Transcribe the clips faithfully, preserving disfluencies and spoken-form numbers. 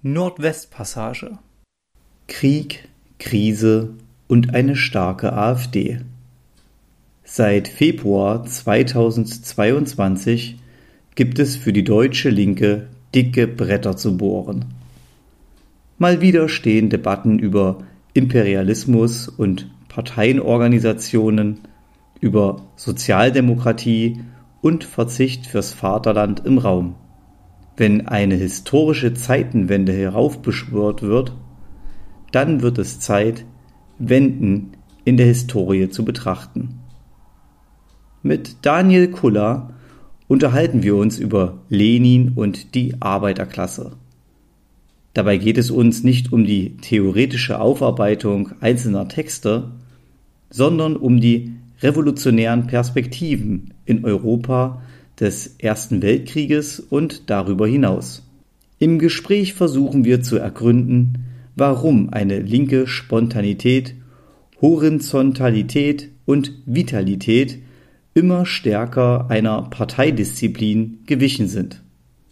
Nordwestpassage. Krieg, Krise und eine starke AfD. Seit Februar zweitausendzweiundzwanzig gibt es für die deutsche Linke dicke Bretter zu bohren. Mal wieder stehen Debatten über Imperialismus und Parteienorganisationen, über Sozialdemokratie und Verzicht fürs Vaterland im Raum. Wenn eine historische Zeitenwende heraufbeschwört wird, dann wird es Zeit, Wenden in der Historie zu betrachten. Mit Daniel Kulla unterhalten wir uns über Lenin und die Arbeiterklasse. Dabei geht es uns nicht um die theoretische Aufarbeitung einzelner Texte, sondern um die revolutionären Perspektiven in Europa des Ersten Weltkrieges und darüber hinaus. Im Gespräch versuchen wir zu ergründen, warum eine linke Spontanität, Horizontalität und Vitalität immer stärker einer Parteidisziplin gewichen sind.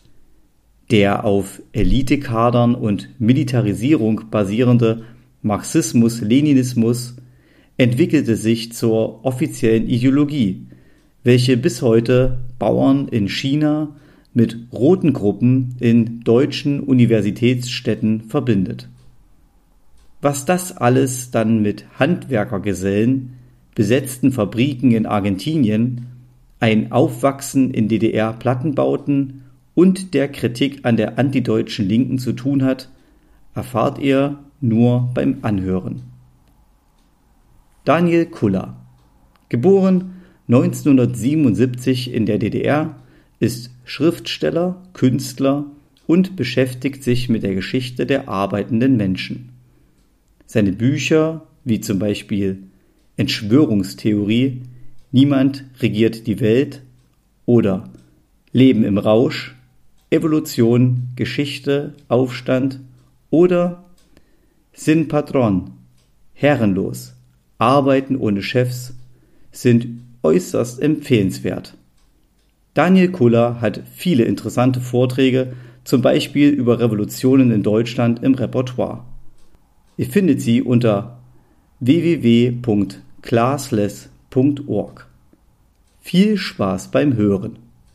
Der auf Elitekadern und Militarisierung basierende Marxismus-Leninismus entwickelte sich zur offiziellen Ideologie, welche bis heute Bauern in China mit roten Gruppen in deutschen Universitätsstädten verbindet. Was das alles dann mit Handwerkergesellen, besetzten Fabriken in Argentinien, ein Aufwachsen in D D R-Plattenbauten und der Kritik an der antideutschen Linken zu tun hat, erfahrt ihr nur beim Anhören. Daniel Kulla, geboren neunzehnhundertsiebenundsiebzig in der D D R, ist Schriftsteller, Künstler und beschäftigt sich mit der Geschichte der arbeitenden Menschen. Seine Bücher, wie zum Beispiel Entschwörungstheorie, Niemand regiert die Welt oder Leben im Rausch, Evolution, Geschichte, Aufstand oder Sin Patron, Herrenlos, Arbeiten ohne Chefs, sind äußerst empfehlenswert. Daniel Kulla hat viele interessante Vorträge, zum Beispiel über Revolutionen in Deutschland im Repertoire. Ihr findet sie unter w w w punkt classless punkt org. Viel Spaß beim Hören!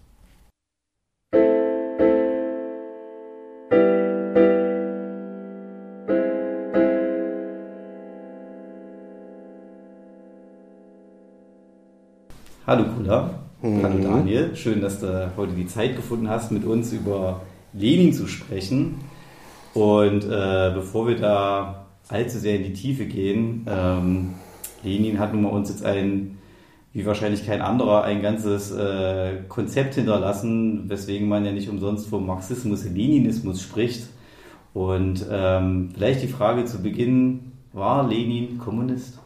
Hallo Kulla, mhm. Hallo Daniel, schön, dass du heute die Zeit gefunden hast, mit uns über Lenin zu sprechen. Und äh, bevor wir da allzu sehr in die Tiefe gehen, ähm, Lenin hat nun mal uns jetzt ein, wie wahrscheinlich kein anderer, ein ganzes äh, Konzept hinterlassen, weswegen man ja nicht umsonst vom Marxismus-Leninismus spricht. Und ähm, vielleicht die Frage zu Beginn, war Lenin Kommunist?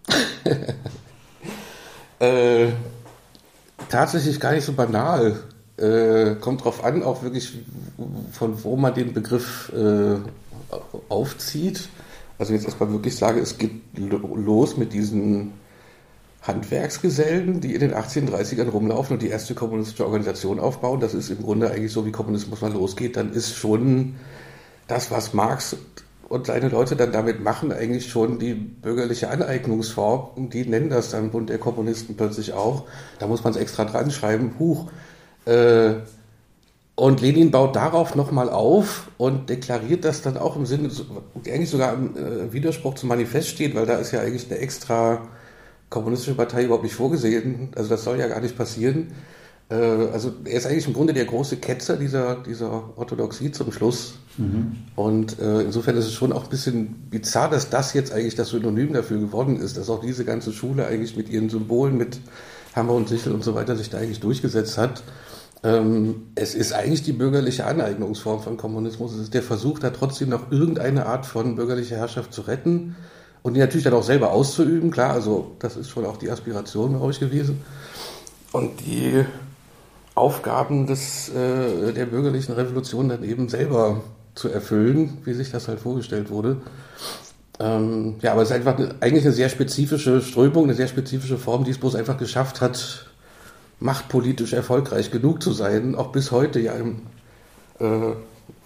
äh, tatsächlich gar nicht so banal. Äh, kommt drauf an, auch wirklich, von wo man den Begriff äh, aufzieht. Also jetzt erstmal wirklich sage, es geht los mit diesen Handwerksgesellen, die in den achtzehnhundertdreißigern rumlaufen und die erste kommunistische Organisation aufbauen. Das ist im Grunde eigentlich so, wie Kommunismus mal losgeht. Dann ist schon das, was Marx und seine Leute dann damit machen, eigentlich schon die bürgerliche Aneignungsform. Die nennen das dann Bund der Kommunisten plötzlich auch. Da muss man es extra dran schreiben. Huch. Äh, Und Lenin baut darauf nochmal auf und deklariert das dann auch im Sinne, eigentlich sogar im äh, Widerspruch zum Manifest steht, weil da ist ja eigentlich eine extra kommunistische Partei überhaupt nicht vorgesehen. Also das soll ja gar nicht passieren. Äh, also er ist eigentlich im Grunde der große Ketzer dieser, dieser Orthodoxie zum Schluss. Mhm. Und äh, insofern ist es schon auch ein bisschen bizarr, dass das jetzt eigentlich das Synonym dafür geworden ist, dass auch diese ganze Schule eigentlich mit ihren Symbolen, mit Hammer und Sichel und so weiter sich da eigentlich durchgesetzt hat. Es ist eigentlich die bürgerliche Aneignungsform von Kommunismus. Es ist der Versuch, da trotzdem noch irgendeine Art von bürgerlicher Herrschaft zu retten und die natürlich dann auch selber auszuüben. Klar, also das ist schon auch die Aspiration, glaube ich, gewesen. Und die Aufgaben des, äh, der bürgerlichen Revolution dann eben selber zu erfüllen, wie sich das halt vorgestellt wurde. Ähm, ja, aber es ist einfach eine, eigentlich eine sehr spezifische Strömung, eine sehr spezifische Form, die es bloß einfach geschafft hat, machtpolitisch erfolgreich genug zu sein, auch bis heute ja im äh,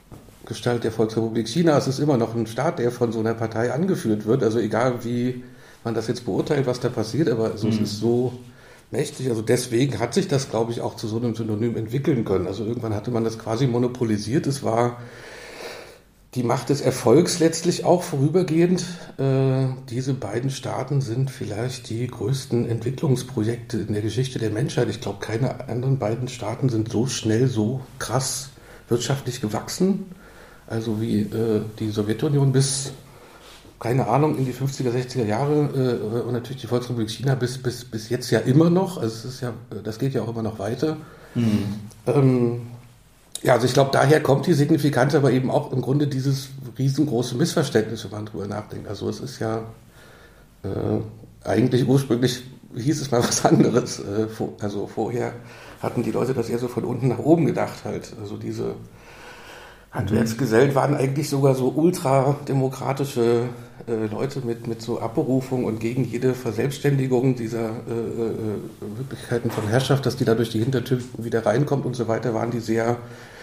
Gestalt der Volksrepublik China. Es ist immer noch ein Staat, der von so einer Partei angeführt wird. Also egal, wie man das jetzt beurteilt, was da passiert, aber also mhm. es ist so mächtig. Also deswegen hat sich das, glaube ich, auch zu so einem Synonym entwickeln können. Also irgendwann hatte man das quasi monopolisiert. Es war die Macht des Erfolgs letztlich auch vorübergehend. Äh, diese beiden Staaten sind vielleicht die größten Entwicklungsprojekte in der Geschichte der Menschheit. Ich glaube, keine anderen beiden Staaten sind so schnell, so krass wirtschaftlich gewachsen. Also wie äh, die Sowjetunion bis, keine Ahnung, in die fünfziger, sechziger Jahre äh, und natürlich die Volksrepublik China bis, bis, bis jetzt ja immer noch. Also es ist ja, das geht ja auch immer noch weiter. Mhm. Ähm, Ja, also ich glaube, daher kommt die Signifikanz, aber eben auch im Grunde dieses riesengroße Missverständnis, wenn man drüber nachdenkt. Also es ist ja äh, eigentlich ursprünglich hieß es mal was anderes. Äh, vor, also vorher hatten die Leute das eher so von unten nach oben gedacht halt. Also diese Handwerksgesellen waren eigentlich sogar so ultrademokratische äh, Leute mit, mit so Abberufung und gegen jede Verselbstständigung dieser äh, äh, Möglichkeiten von Herrschaft, dass die da durch die Hintertür wieder reinkommt und so weiter, waren die sehr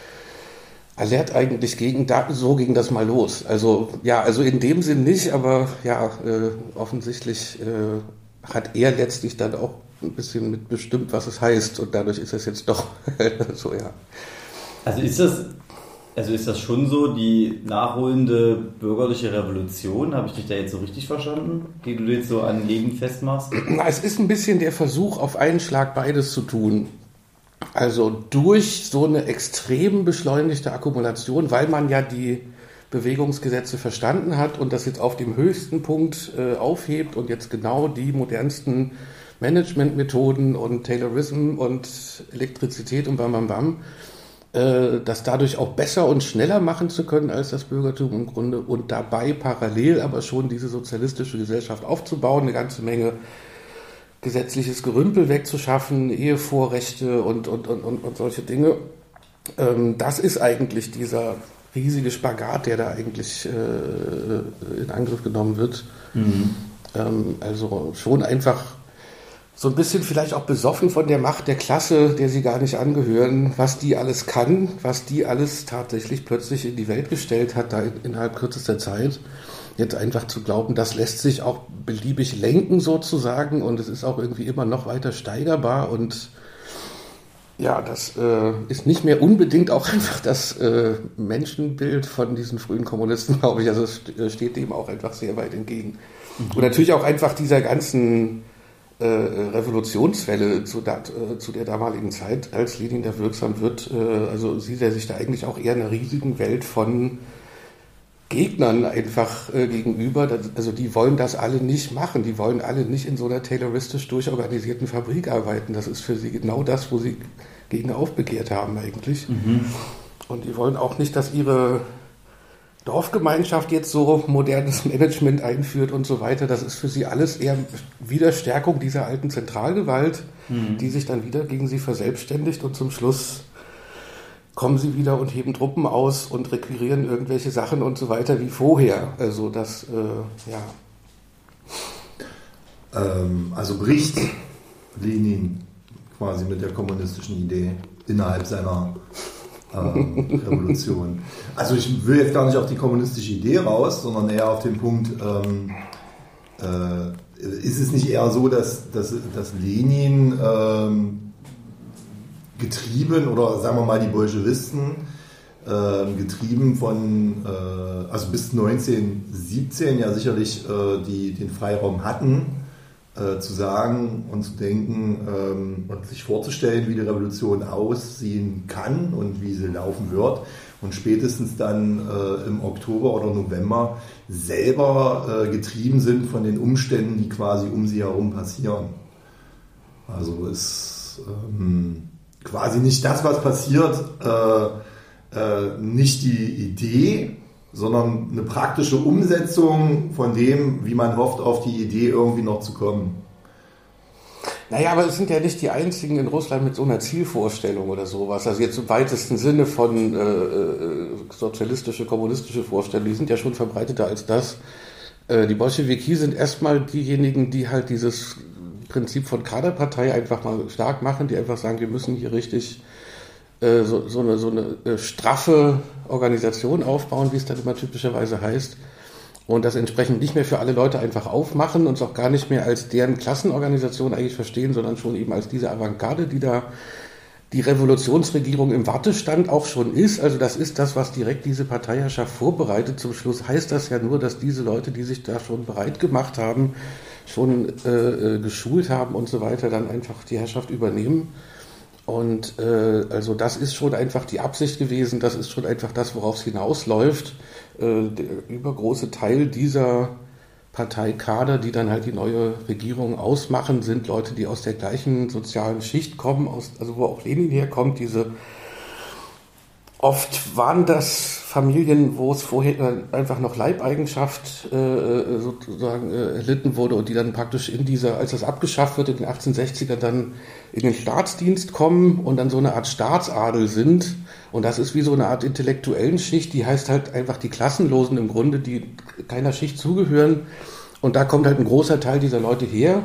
alert eigentlich gegen, da, so ging das mal los. Also ja, also in dem Sinn nicht, aber ja, äh, offensichtlich äh, hat er letztlich dann auch ein bisschen mitbestimmt, was es heißt und dadurch ist es jetzt doch so, ja. Also ist das, also ist das schon so die nachholende bürgerliche Revolution? Habe ich dich da jetzt so richtig verstanden, die du jetzt so an Lenin festmachst? Na, es ist ein bisschen der Versuch, auf einen Schlag beides zu tun. Also durch so eine extrem beschleunigte Akkumulation, weil man ja die Bewegungsgesetze verstanden hat und das jetzt auf dem höchsten Punkt äh, aufhebt und jetzt genau die modernsten Managementmethoden und Taylorism und Elektrizität und bam bam bam, äh, das dadurch auch besser und schneller machen zu können als das Bürgertum im Grunde und dabei parallel aber schon diese sozialistische Gesellschaft aufzubauen, eine ganze Menge gesetzliches Gerümpel wegzuschaffen, Ehevorrechte und, und, und, und solche Dinge. Ähm, das ist eigentlich dieser riesige Spagat, der da eigentlich äh, in Angriff genommen wird. Mhm. Ähm, also schon einfach so ein bisschen vielleicht auch besoffen von der Macht der Klasse, der sie gar nicht angehören, was die alles kann, was die alles tatsächlich plötzlich in die Welt gestellt hat, da in, innerhalb kürzester Zeit. Jetzt einfach zu glauben, das lässt sich auch beliebig lenken sozusagen und es ist auch irgendwie immer noch weiter steigerbar und ja, das äh, ist nicht mehr unbedingt auch einfach das äh, Menschenbild von diesen frühen Kommunisten, glaube ich. Also es steht dem auch einfach sehr weit entgegen. Mhm. Und natürlich auch einfach dieser ganzen äh, Revolutionswelle zu, dat, äh, zu der damaligen Zeit, als Lenin da wirksam wird. Äh, also sieht er sich da eigentlich auch eher einer riesigen Welt von Gegnern einfach äh, gegenüber, das, also die wollen das alle nicht machen, die wollen alle nicht in so einer tayloristisch durchorganisierten Fabrik arbeiten, das ist für sie genau das, wo sie gegen aufbegehrt haben eigentlich. Mhm. Und die wollen auch nicht, dass ihre Dorfgemeinschaft jetzt so modernes Management einführt und so weiter, das ist für sie alles eher Widerstärkung dieser alten Zentralgewalt, mhm. die sich dann wieder gegen sie verselbstständigt und zum Schluss kommen sie wieder und heben Truppen aus und requirieren irgendwelche Sachen und so weiter wie vorher. Also das, äh, ja. Ähm, also bricht Lenin quasi mit der kommunistischen Idee innerhalb seiner ähm, Revolution. Also ich will jetzt gar nicht auf die kommunistische Idee raus, sondern eher auf den Punkt, ähm, äh, ist es nicht eher so, dass, dass, dass Lenin ähm, getrieben, oder sagen wir mal die Bolschewisten, äh, getrieben von, äh, also bis neunzehnhundertsiebzehn ja sicherlich äh, die, den Freiraum hatten, äh, zu sagen und zu denken ähm, und sich vorzustellen, wie die Revolution aussehen kann und wie sie laufen wird. Und spätestens dann äh, im Oktober oder November selber äh, getrieben sind von den Umständen, die quasi um sie herum passieren. Also ist ähm, quasi nicht das, was passiert, äh, äh, nicht die Idee, sondern eine praktische Umsetzung von dem, wie man hofft, auf die Idee irgendwie noch zu kommen. Naja, aber es sind ja nicht die einzigen in Russland mit so einer Zielvorstellung oder sowas. Also jetzt im weitesten Sinne von äh, sozialistische, kommunistische Vorstellungen, die sind ja schon verbreiteter als das. Äh, die Bolschewiki sind erstmal diejenigen, die halt dieses Prinzip von Kaderpartei einfach mal stark machen, die einfach sagen, wir müssen hier richtig äh, so, so eine, so eine äh, straffe Organisation aufbauen, wie es dann immer typischerweise heißt. Und das entsprechend nicht mehr für alle Leute einfach aufmachen und es auch gar nicht mehr als deren Klassenorganisation eigentlich verstehen, sondern schon eben als diese Avantgarde, die da die Revolutionsregierung im Wartestand auch schon ist. Also das ist das, was direkt diese Parteiherrschaft vorbereitet. Zum Schluss heißt das ja nur, dass diese Leute, die sich da schon bereit gemacht haben, schon äh, geschult haben und so weiter, dann einfach die Herrschaft übernehmen. Und äh, also das ist schon einfach die Absicht gewesen, das ist schon einfach das, worauf es hinausläuft. Äh, der übergroße Teil dieser Parteikader, die dann halt die neue Regierung ausmachen, sind Leute, die aus der gleichen sozialen Schicht kommen, aus, also wo auch Lenin herkommt. Diese oft waren das Familien, wo es vorher einfach noch Leibeigenschaft äh, sozusagen äh, erlitten wurde und die dann praktisch in dieser, als das abgeschafft wird, in den achtzehnhundertsechzigern dann in den Staatsdienst kommen und dann so eine Art Staatsadel sind. Und das ist wie so eine Art intellektuellen Schicht, die heißt halt einfach die Klassenlosen im Grunde, die keiner Schicht zugehören. Und da kommt halt ein großer Teil dieser Leute her.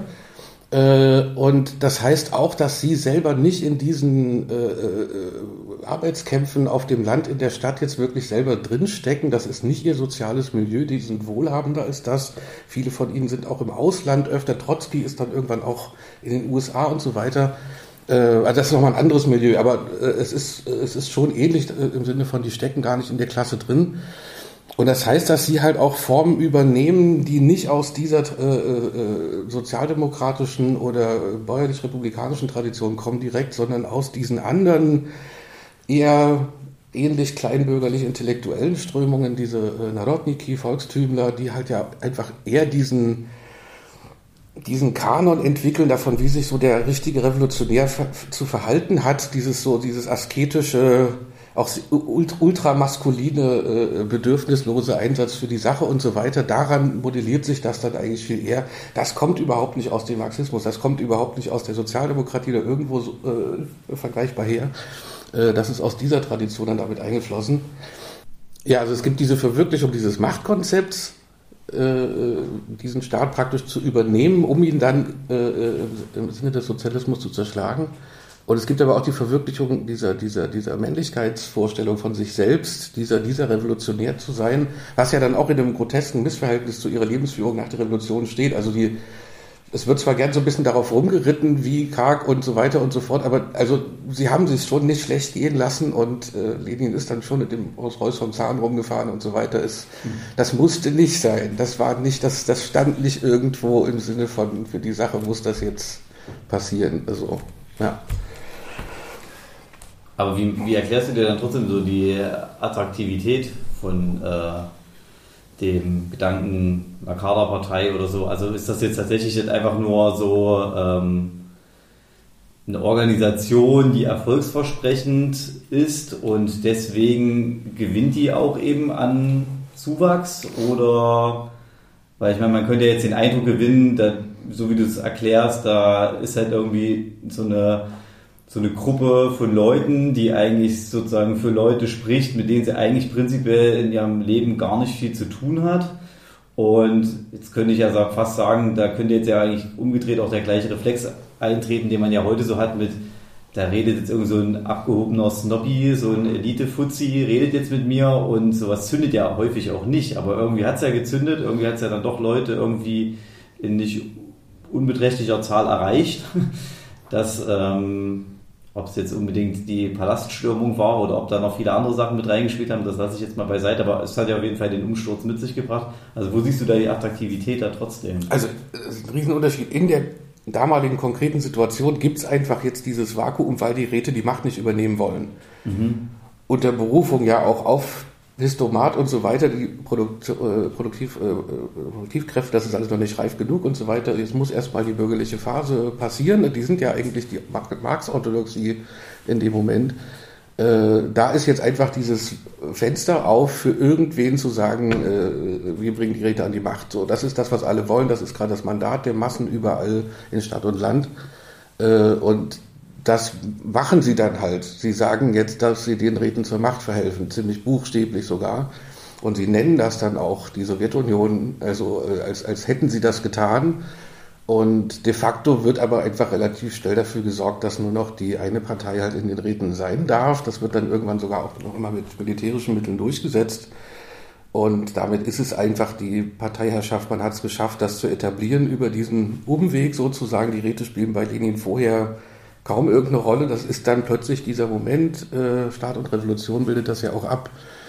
Und das heißt auch, dass sie selber nicht in diesen äh, Arbeitskämpfen auf dem Land, in der Stadt jetzt wirklich selber drinstecken. Das ist nicht ihr soziales Milieu, die sind wohlhabender als das. Viele von ihnen sind auch im Ausland öfter. Trotzki ist dann irgendwann auch in den U S A und so weiter. Also das ist nochmal ein anderes Milieu, aber es ist, es ist schon ähnlich im Sinne von, die stecken gar nicht in der Klasse drin. Und das heißt, dass sie halt auch Formen übernehmen, die nicht aus dieser äh, äh, sozialdemokratischen oder bäuerlich-republikanischen Tradition kommen direkt, sondern aus diesen anderen eher ähnlich kleinbürgerlich-intellektuellen Strömungen, diese äh, Narodniki, Volkstümler, die halt ja einfach eher diesen diesen Kanon entwickeln davon, wie sich so der richtige Revolutionär ver- zu verhalten hat, dieses so, dieses asketische, auch ultramaskuline, äh, bedürfnislose Einsatz für die Sache und so weiter. Daran modelliert sich das dann eigentlich viel eher. Das kommt überhaupt nicht aus dem Marxismus, das kommt überhaupt nicht aus der Sozialdemokratie oder irgendwo so, äh, vergleichbar her. Äh, das ist aus dieser Tradition dann damit eingeflossen. Ja, also es gibt diese Verwirklichung dieses Machtkonzepts, diesen Staat praktisch zu übernehmen, um ihn dann äh, im Sinne des Sozialismus zu zerschlagen. Und es gibt aber auch die Verwirklichung dieser, dieser, dieser Männlichkeitsvorstellung von sich selbst, dieser, dieser Revolutionär zu sein, was ja dann auch in einem grotesken Missverhältnis zu ihrer Lebensführung nach der Revolution steht. Also die, es wird zwar gern so ein bisschen darauf rumgeritten, wie karg und so weiter und so fort, aber also sie haben sich schon nicht schlecht gehen lassen und äh, Lenin ist dann schon mit dem Rolls-Royce vom Zahn rumgefahren und so weiter. Es, mhm. Das musste nicht sein. Das war nicht, das, das stand nicht irgendwo im Sinne von, für die Sache muss das jetzt passieren. Also, ja. Aber wie, wie erklärst du dir dann trotzdem so die Attraktivität von äh, dem Gedanken einer Kaderpartei oder so? Also ist das jetzt tatsächlich nicht einfach nur so ähm, eine Organisation, die erfolgsversprechend ist und deswegen gewinnt die auch eben an Zuwachs? Oder, weil ich meine, man könnte ja jetzt den Eindruck gewinnen, da, so wie du es erklärst, da ist halt irgendwie so eine so eine Gruppe von Leuten, die eigentlich sozusagen für Leute spricht, mit denen sie eigentlich prinzipiell in ihrem Leben gar nicht viel zu tun hat. Und jetzt könnte ich ja fast sagen, da könnte jetzt ja eigentlich umgedreht auch der gleiche Reflex eintreten, den man ja heute so hat mit, da redet jetzt irgend so ein abgehobener Snobby, so ein Elite-Fuzzi, redet jetzt mit mir und sowas zündet ja häufig auch nicht. Aber irgendwie hat es ja gezündet, irgendwie hat es ja dann doch Leute irgendwie in nicht unbeträchtlicher Zahl erreicht, dass ähm, ob es jetzt unbedingt die Palaststürmung war oder ob da noch viele andere Sachen mit reingespielt haben, das lasse ich jetzt mal beiseite, aber es hat ja auf jeden Fall den Umsturz mit sich gebracht. Also wo siehst du da die Attraktivität da trotzdem? Also das ist ein Riesenunterschied. In der damaligen konkreten Situation gibt es einfach jetzt dieses Vakuum, weil die Räte die Macht nicht übernehmen wollen. Mhm. Unter Berufung ja auch auf Histomat und so weiter, die Produkt, äh, Produktiv, äh, Produktivkräfte, das ist alles noch nicht reif genug und so weiter. Jetzt muss erstmal die bürgerliche Phase passieren. Die sind ja eigentlich die Marx-Orthodoxie in dem Moment. Äh, da ist jetzt einfach dieses Fenster auf, für irgendwen zu sagen, äh, wir bringen die Räte an die Macht. So, das ist das, was alle wollen. Das ist gerade das Mandat der Massen überall in Stadt und Land. Äh, und das machen sie dann halt. Sie sagen jetzt, dass sie den Räten zur Macht verhelfen, ziemlich buchstäblich sogar. Und sie nennen das dann auch die Sowjetunion, also als, als hätten sie das getan. Und de facto wird aber einfach relativ schnell dafür gesorgt, dass nur noch die eine Partei halt in den Räten sein darf. Das wird dann irgendwann sogar auch noch immer mit militärischen Mitteln durchgesetzt. Und damit ist es einfach die Parteiherrschaft, man hat es geschafft, das zu etablieren über diesen Umweg sozusagen. Die Räte spielen bei Lenin vorher kaum irgendeine Rolle. Das ist dann plötzlich dieser Moment, äh, Staat und Revolution bildet das ja auch ab.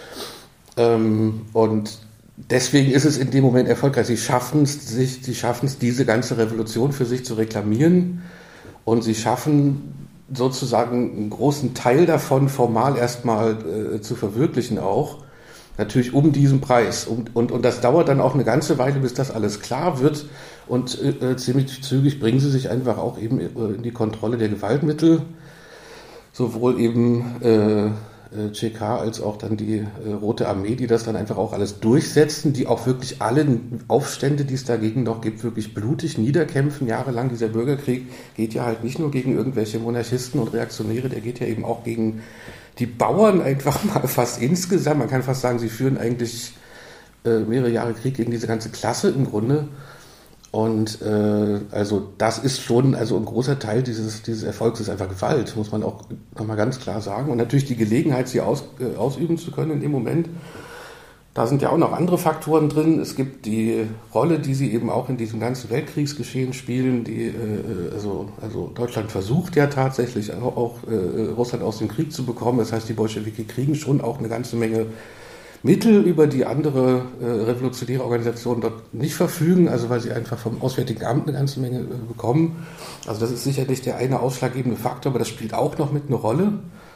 Ähm, und deswegen ist es in dem Moment erfolgreich. Sie schaffen es, sich, sie schaffen es, diese ganze Revolution für sich zu reklamieren, und sie schaffen sozusagen einen großen Teil davon formal erstmal äh, zu verwirklichen auch. Natürlich um diesen Preis. Und, und, und das dauert dann auch eine ganze Weile, bis das alles klar wird. Und äh, ziemlich zügig bringen sie sich einfach auch eben äh, in die Kontrolle der Gewaltmittel. Sowohl eben äh, Che Ka als auch dann die äh, Rote Armee, die das dann einfach auch alles durchsetzen, die auch wirklich alle Aufstände, die es dagegen noch gibt, wirklich blutig niederkämpfen. Jahrelang dieser Bürgerkrieg geht ja halt nicht nur gegen irgendwelche Monarchisten und Reaktionäre, der geht ja eben auch gegen die Bauern einfach mal fast insgesamt. Man kann fast sagen, sie führen eigentlich äh, mehrere Jahre Krieg gegen diese ganze Klasse im Grunde. Und äh, also das ist schon, also ein großer Teil dieses, dieses Erfolgs ist einfach Gewalt, muss man auch nochmal ganz klar sagen. Und natürlich die Gelegenheit, sie aus, äh, ausüben zu können in dem Moment. Da sind ja auch noch andere Faktoren drin. Es gibt die Rolle, die sie eben auch in diesem ganzen Weltkriegsgeschehen spielen. Die, äh, also, also Deutschland versucht ja tatsächlich auch, auch äh, Russland aus dem Krieg zu bekommen. Das heißt, die Bolschewiki kriegen schon auch eine ganze Menge Mittel, über die andere äh, revolutionäre Organisationen dort nicht verfügen, also weil sie einfach vom Auswärtigen Amt eine ganze Menge äh, bekommen. Also das ist sicherlich der eine ausschlaggebende Faktor, aber das spielt auch noch mit eine Rolle.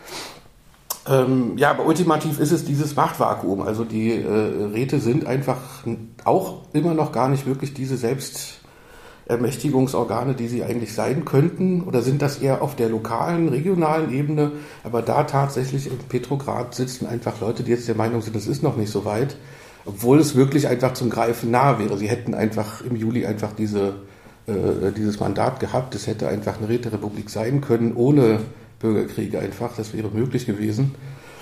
Ähm, ja, aber ultimativ ist es dieses Machtvakuum. Also die äh, Räte sind einfach auch immer noch gar nicht wirklich diese Selbstermächtigungsorgane, die sie eigentlich sein könnten. Oder sind das eher auf der lokalen, regionalen Ebene? Aber da tatsächlich in Petrograd sitzen einfach Leute, die jetzt der Meinung sind, das ist noch nicht so weit. Obwohl es wirklich einfach zum Greifen nahe wäre. Sie hätten einfach im Juli einfach diese, äh, dieses Mandat gehabt. Es hätte einfach eine Räterepublik sein können, ohne Bürgerkriege einfach, das wäre möglich gewesen.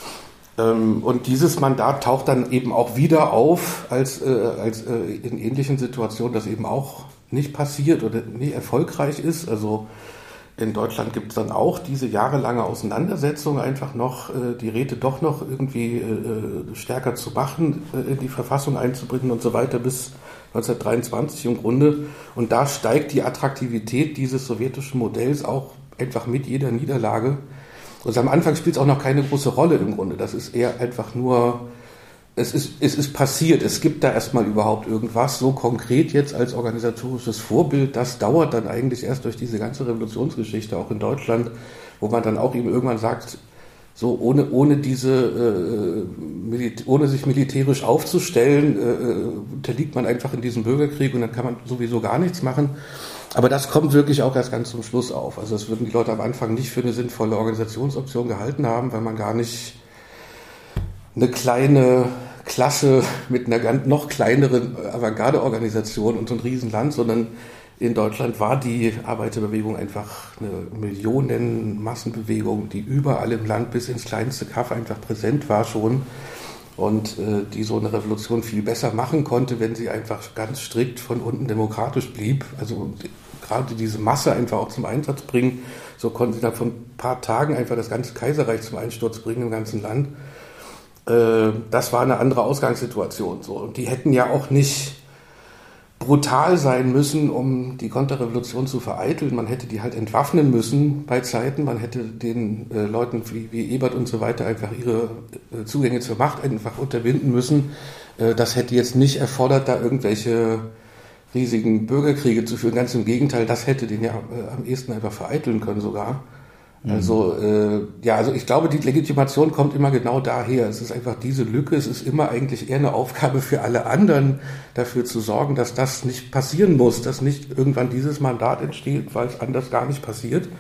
Und dieses Mandat taucht dann eben auch wieder auf, als, als in ähnlichen Situationen das eben auch nicht passiert oder nicht erfolgreich ist. Also in Deutschland gibt es dann auch diese jahrelange Auseinandersetzung, einfach noch die Räte doch noch irgendwie stärker zu machen, in die Verfassung einzubringen und so weiter bis neunzehnhundertdreiundzwanzig im Grunde. Und da steigt die Attraktivität dieses sowjetischen Modells auch einfach mit jeder Niederlage. Also am Anfang spielt es auch noch keine große Rolle im Grunde. Das ist eher einfach nur, es ist, es ist passiert. Es gibt da erstmal überhaupt irgendwas. So konkret jetzt als organisatorisches Vorbild, das dauert dann eigentlich erst durch diese ganze Revolutionsgeschichte, auch in Deutschland, wo man dann auch eben irgendwann sagt, so ohne, ohne diese, äh, Milit- ohne sich militärisch aufzustellen, äh, unterliegt man einfach in diesem Bürgerkrieg und dann kann man sowieso gar nichts machen. Aber das kommt wirklich auch erst ganz zum Schluss auf. Also das würden die Leute am Anfang nicht für eine sinnvolle Organisationsoption gehalten haben, weil man gar nicht eine kleine Klasse mit einer noch kleineren Avantgarde-Organisation und so ein Riesenland, sondern in Deutschland war die Arbeiterbewegung einfach eine Millionen-Massenbewegung, die überall im Land bis ins kleinste Kaff einfach präsent war schon und äh, die so eine Revolution viel besser machen konnte, wenn sie einfach ganz strikt von unten demokratisch blieb. Also gerade diese Masse einfach auch zum Einsatz bringen. So konnten sie dann von ein paar Tagen einfach das ganze Kaiserreich zum Einsturz bringen im ganzen Land. Äh, das war eine andere Ausgangssituation. So. Und die hätten ja auch nicht brutal sein müssen, um die Konterrevolution zu vereiteln. Man hätte die halt entwaffnen müssen bei Zeiten. Man hätte den äh, Leuten wie, wie Ebert und so weiter einfach ihre äh, Zugänge zur Macht einfach unterbinden müssen. Äh, das hätte jetzt nicht erfordert, da irgendwelche riesigen Bürgerkriege zu führen. Ganz im Gegenteil, das hätte den ja äh, am ehesten einfach vereiteln können sogar. Mhm. Also äh, ja, also ich glaube, die Legitimation kommt immer genau daher. Es ist einfach diese Lücke. Es ist immer eigentlich eher eine Aufgabe für alle anderen, dafür zu sorgen, dass das nicht passieren muss, dass nicht irgendwann dieses Mandat entsteht, weil es anders gar nicht passiert.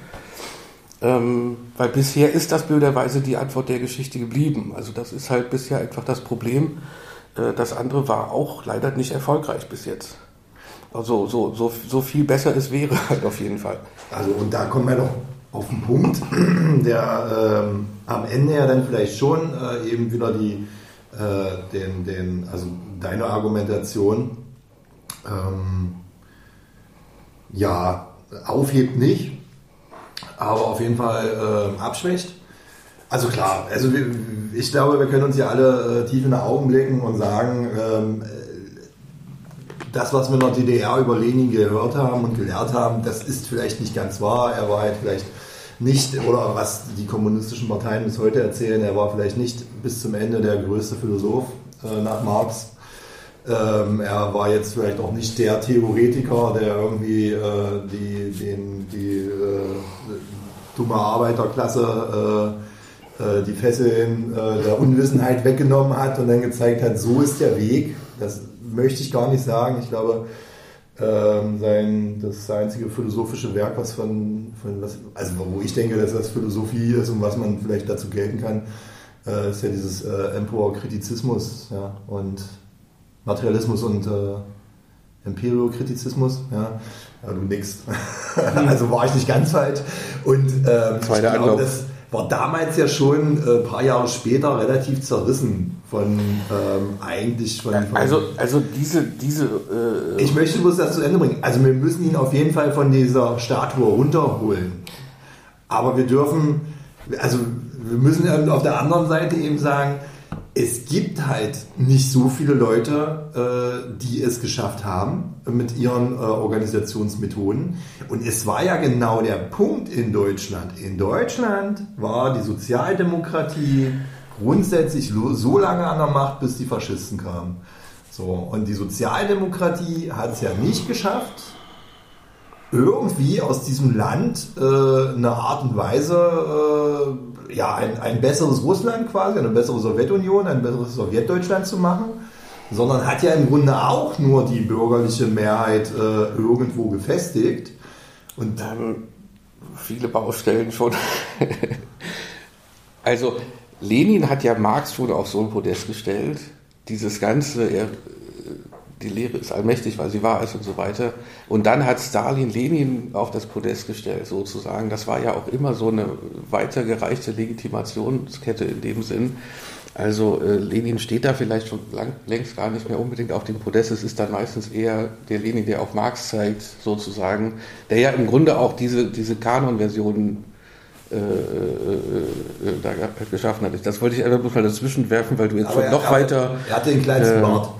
Ähm, weil bisher ist das blöderweise die Antwort der Geschichte geblieben. Also das ist halt bisher einfach das Problem. Äh, das andere war auch leider nicht erfolgreich bis jetzt. Also so, so, so viel besser es wäre halt auf jeden Fall. Also und da kommen wir noch auf den Punkt, der ähm, am Ende ja dann vielleicht schon äh, eben wieder die, äh, den, den, also deine Argumentation ähm, ja, aufhebt nicht, aber auf jeden Fall äh, abschwächt. Also klar, also wir, ich glaube, wir können uns ja alle äh, tief in die Augen blicken und sagen, ähm, das, was wir in der D D R über Lenin gehört haben und gelehrt haben, das ist vielleicht nicht ganz wahr. Er war halt vielleicht nicht, oder was die kommunistischen Parteien bis heute erzählen, er war vielleicht nicht bis zum Ende der größte Philosoph äh, nach Marx. Ähm, er war jetzt vielleicht auch nicht der Theoretiker, der irgendwie äh, die, den, die äh, dumme Arbeiterklasse äh, die Fesseln äh, der Unwissenheit weggenommen hat und dann gezeigt hat, so ist der Weg. Das möchte ich gar nicht sagen. Ich glaube, ähm, sein, das einzige philosophische Werk, was von, von was, also wo ich denke, dass das Philosophie ist und was man vielleicht dazu gelten kann, äh, ist ja dieses äh, Emporokritizismus, ja, und Materialismus und äh, Empiriokritizismus, ja. Ja, du nix. Also war ich nicht ganz falsch. Und ähm, ich glaube, das war damals ja schon ein äh, paar Jahre später relativ zerrissen von ähm, eigentlich von, von also also diese diese äh, ich möchte bloß das zu Ende bringen. Also wir müssen ihn auf jeden Fall von dieser Statue runterholen. Aber wir dürfen, also wir müssen auf der anderen Seite eben sagen, es gibt halt nicht so viele Leute, äh, die es geschafft haben mit ihren äh, Organisationsmethoden. Und es war ja genau der Punkt in Deutschland. In Deutschland war die Sozialdemokratie grundsätzlich so lange an der Macht, bis die Faschisten kamen. So, und die Sozialdemokratie hat es ja nicht geschafft, irgendwie aus diesem Land äh, eine Art und Weise, äh, ja, ein, ein besseres Russland quasi, eine bessere Sowjetunion, ein besseres Sowjetdeutschland zu machen, sondern hat ja im Grunde auch nur die bürgerliche Mehrheit äh, irgendwo gefestigt. Und dann viele Baustellen schon. Also Lenin hat ja Marx schon auf so ein Podest gestellt. Dieses ganze, er, die Lehre ist allmächtig, weil sie wahr ist und so weiter. Und dann hat Stalin Lenin auf das Podest gestellt, sozusagen. Das war ja auch immer so eine weitergereichte Legitimationskette in dem Sinn. Also äh, Lenin steht da vielleicht schon lang, längst gar nicht mehr unbedingt auf dem Podest. Es ist dann meistens eher der Lenin, der auf Marx zeigt, sozusagen, der ja im Grunde auch diese, diese Kanon-Versionen äh, äh, äh, da geschaffen hat. Das wollte ich einfach bloß mal dazwischen werfen, weil du jetzt aber schon noch er, weiter... Er hatte den kleinsten äh, Bart.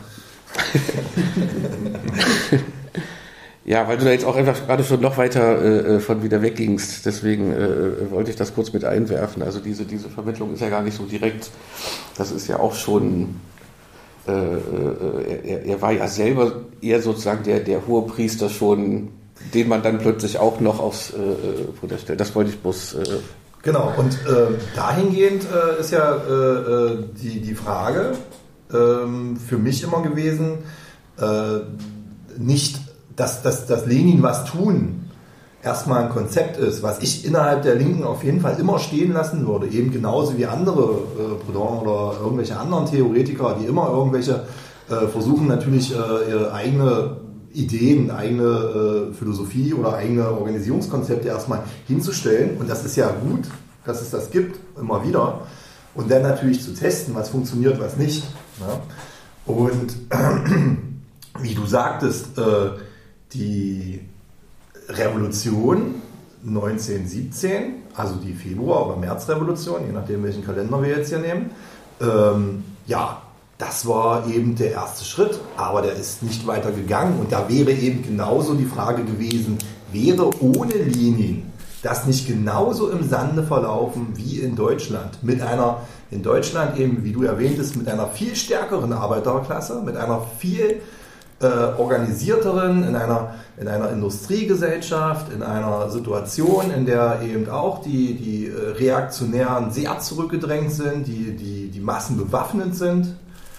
Ja, weil du da jetzt auch einfach gerade schon noch weiter äh, von wieder weggingst, deswegen äh, wollte ich das kurz mit einwerfen. Also diese, diese Vermittlung ist ja gar nicht so direkt, das ist ja auch schon, äh, äh, er, er war ja selber eher sozusagen der, der Hohepriester schon, den man dann plötzlich auch noch aufs äh, Podest stellt. Das wollte ich bloß... Äh, genau, und äh, dahingehend äh, ist ja äh, die, die Frage äh, für mich immer gewesen, äh, nicht... Dass, dass, dass Lenin was tun erstmal ein Konzept ist, was ich innerhalb der Linken auf jeden Fall immer stehen lassen würde, eben genauso wie andere äh, Proudhon oder irgendwelche anderen Theoretiker, die immer irgendwelche äh, versuchen natürlich äh, ihre eigene Ideen, eigene äh, Philosophie oder eigene Organisierungskonzepte erstmal hinzustellen, und das ist ja gut, dass es das gibt, immer wieder, und dann natürlich zu testen, was funktioniert, was nicht. Ja? Und äh, wie du sagtest, äh, die Revolution neunzehnhundertsiebzehn, also die Februar- oder Märzrevolution, je nachdem welchen Kalender wir jetzt hier nehmen, ähm, ja, das war eben der erste Schritt, aber der ist nicht weiter gegangen, und da wäre eben genauso die Frage gewesen, wäre ohne Lenin das nicht genauso im Sande verlaufen wie in Deutschland, mit einer, in Deutschland eben, wie du erwähntest, mit einer viel stärkeren Arbeiterklasse, mit einer viel Äh, organisierteren, in einer, in einer Industriegesellschaft, in einer Situation, in der eben auch die, die äh, Reaktionären sehr zurückgedrängt sind, die, die, die Massen bewaffnet sind,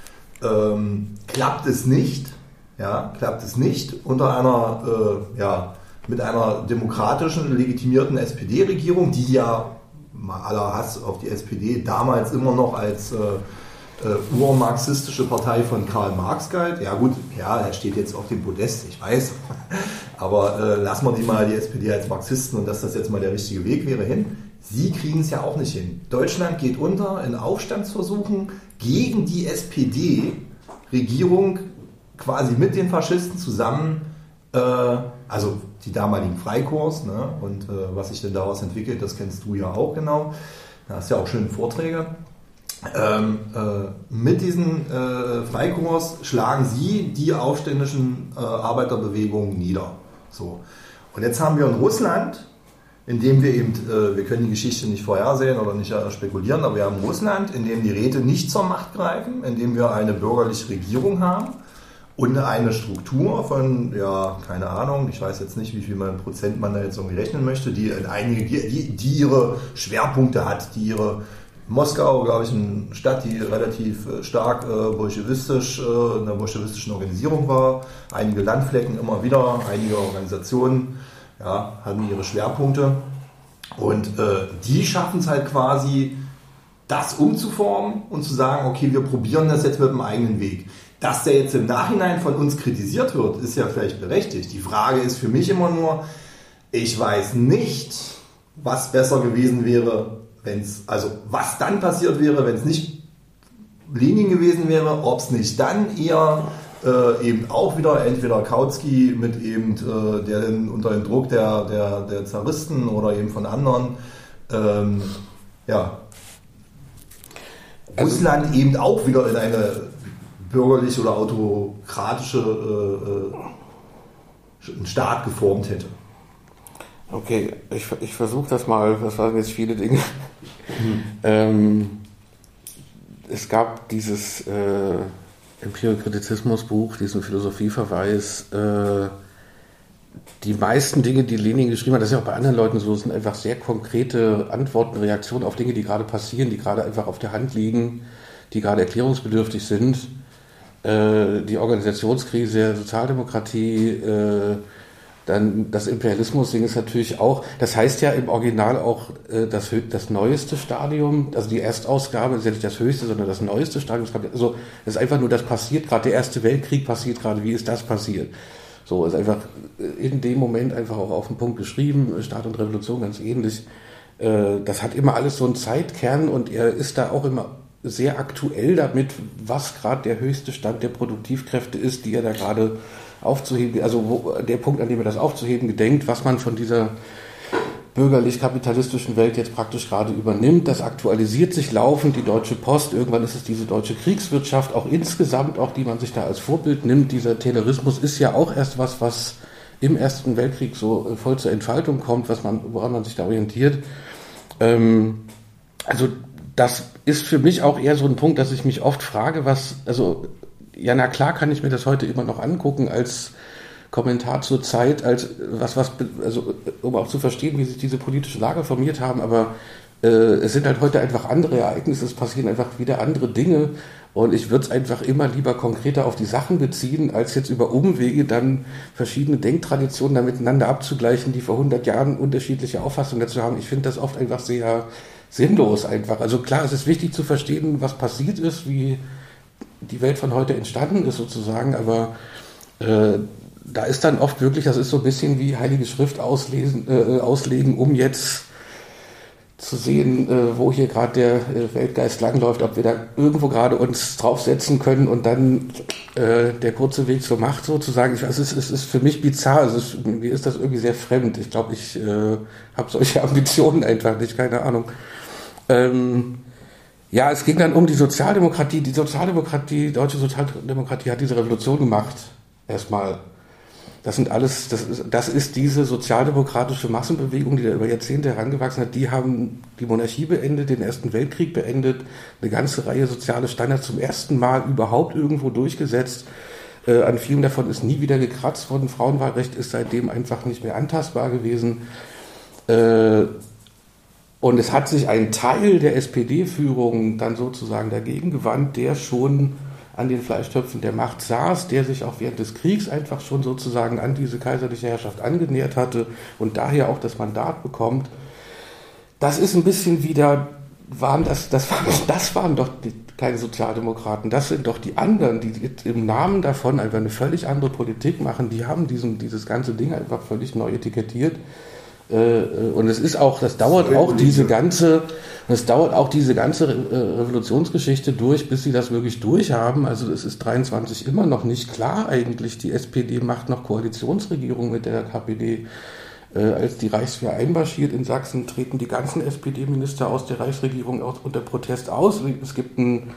ähm, klappt es nicht, ja, klappt es nicht unter einer, äh, ja, mit einer demokratischen, legitimierten S P D-Regierung, die ja, mal aller Hass auf die S P D, damals immer noch als äh, Uh, urmarxistische Partei von Karl Marx galt. Ja gut, ja, er steht jetzt auf dem Podest, ich weiß. Aber äh, lassen wir die mal, die S P D als Marxisten, und dass das jetzt mal der richtige Weg wäre, hin. Sie kriegen es ja auch nicht hin. Deutschland geht unter in Aufstandsversuchen gegen die S P D-Regierung, quasi mit den Faschisten zusammen, äh, also die damaligen Freikorps, ne? Und äh, was sich denn daraus entwickelt, das kennst du ja auch genau. Da hast du ja auch schöne Vorträge. Ähm, äh, mit diesen äh, Freikorps schlagen sie die aufständischen äh, Arbeiterbewegungen nieder. So. Und jetzt haben wir in Russland, in dem wir eben, äh, wir können die Geschichte nicht vorhersehen oder nicht äh, spekulieren, aber wir haben Russland, in dem die Räte nicht zur Macht greifen, in dem wir eine bürgerliche Regierung haben und eine Struktur von, ja, keine Ahnung, ich weiß jetzt nicht, wie viel man Prozent man da jetzt irgendwie rechnen möchte, die, einige, die, die ihre Schwerpunkte hat, die ihre Moskau, glaube ich, eine Stadt, die relativ stark äh, bolschewistisch, äh, in der bolschewistischen Organisation war. Einige Landflecken immer wieder, einige Organisationen ja, hatten ihre Schwerpunkte. Und äh, die schaffen es halt quasi, das umzuformen und zu sagen, okay, wir probieren das jetzt mit dem eigenen Weg. Dass der jetzt im Nachhinein von uns kritisiert wird, ist ja vielleicht berechtigt. Die Frage ist für mich immer nur, ich weiß nicht, was besser gewesen wäre, wenn's, also was dann passiert wäre, wenn es nicht Lenin gewesen wäre, ob es nicht dann eher äh, eben auch wieder entweder Kautsky mit eben, äh, der dann unter dem Druck der, der, der Zaristen oder eben von anderen, ähm, ja, also, Russland eben auch wieder in eine bürgerliche oder autokratische äh, äh, Staat geformt hätte. Okay, ich, ich versuche das mal, das waren jetzt viele Dinge. Mhm. Ähm, es gab dieses äh, Empiriokritizismus-Buch, diesen Philosophieverweis. Äh, die meisten Dinge, die Lenin geschrieben hat, das ist ja auch bei anderen Leuten so, sind einfach sehr konkrete Antworten, Reaktionen auf Dinge, die gerade passieren, die gerade einfach auf der Hand liegen, die gerade erklärungsbedürftig sind. Äh, die Organisationskrise der Sozialdemokratie, äh, dann das Imperialismus-Ding ist natürlich auch, das heißt ja im Original auch äh, das, das neueste Stadium, also die Erstausgabe ist ja nicht das höchste, sondern das neueste Stadium. Also das ist einfach nur, das passiert gerade, der Erste Weltkrieg passiert gerade, wie ist das passiert? So, ist einfach in dem Moment einfach auch auf den Punkt geschrieben, Staat und Revolution ganz ähnlich. Äh, das hat immer alles so einen Zeitkern und er ist da auch immer sehr aktuell damit, was gerade der höchste Stand der Produktivkräfte ist, die er da gerade aufzuheben, also wo, der Punkt, an dem er das aufzuheben gedenkt, was man von dieser bürgerlich-kapitalistischen Welt jetzt praktisch gerade übernimmt, das aktualisiert sich laufend, die Deutsche Post, irgendwann ist es diese deutsche Kriegswirtschaft, auch insgesamt, auch die man sich da als Vorbild nimmt, dieser Taylorismus ist ja auch erst was, was im Ersten Weltkrieg so voll zur Entfaltung kommt, was man, woran man sich da orientiert. Ähm, also das ist für mich auch eher so ein Punkt, dass ich mich oft frage, was, also ja, na klar kann ich mir das heute immer noch angucken als Kommentar zur Zeit, als was, was, also um auch zu verstehen, wie sich diese politische Lage formiert haben, aber äh, es sind halt heute einfach andere Ereignisse, es passieren einfach wieder andere Dinge und ich würde es einfach immer lieber konkreter auf die Sachen beziehen, als jetzt über Umwege dann verschiedene Denktraditionen da miteinander abzugleichen, die vor hundert Jahren unterschiedliche Auffassungen dazu haben. Ich finde das oft einfach sehr sinnlos einfach. Also klar, es ist wichtig zu verstehen, was passiert ist, wie die Welt von heute entstanden ist sozusagen, aber äh, da ist dann oft wirklich, das ist so ein bisschen wie Heilige Schrift auslesen, äh, auslegen, um jetzt zu sehen, äh, wo hier gerade der äh, Weltgeist langläuft, ob wir da irgendwo gerade uns draufsetzen können und dann äh, der kurze Weg zur Macht sozusagen. Ich, also es, ist, es ist für mich bizarr, also es, mir ist das irgendwie sehr fremd. Ich glaube, ich äh, habe solche Ambitionen einfach nicht, keine Ahnung. Ähm, Ja, es ging dann um die Sozialdemokratie. Die Sozialdemokratie, die deutsche Sozialdemokratie hat diese Revolution gemacht. Erstmal. Das sind alles, das ist, das ist diese sozialdemokratische Massenbewegung, die da über Jahrzehnte herangewachsen hat. Die haben die Monarchie beendet, den Ersten Weltkrieg beendet, eine ganze Reihe soziale Standards zum ersten Mal überhaupt irgendwo durchgesetzt. Äh, an vielen davon ist nie wieder gekratzt worden. Frauenwahlrecht ist seitdem einfach nicht mehr antastbar gewesen. Äh, Und es hat sich ein Teil der S P D-Führung dann sozusagen dagegen gewandt, der schon an den Fleischtöpfen der Macht saß, der sich auch während des Kriegs einfach schon sozusagen an diese kaiserliche Herrschaft angenähert hatte und daher auch das Mandat bekommt. Das ist ein bisschen wieder, waren das, das, waren, das waren doch die, keine Sozialdemokraten, das sind doch die anderen, die im Namen davon einfach eine völlig andere Politik machen, die haben diesen, dieses ganze Ding einfach völlig neu etikettiert. Und es ist auch, das dauert auch diese ganze, es dauert auch diese ganze Revolutionsgeschichte durch, bis sie das wirklich durchhaben. Also es ist dreiundzwanzig immer noch nicht klar eigentlich. Die S P D macht noch Koalitionsregierung mit der K P D. Als die Reichswehr einmarschiert in Sachsen, treten die ganzen S P D-Minister aus der Reichsregierung unter Protest aus. Es gibt ein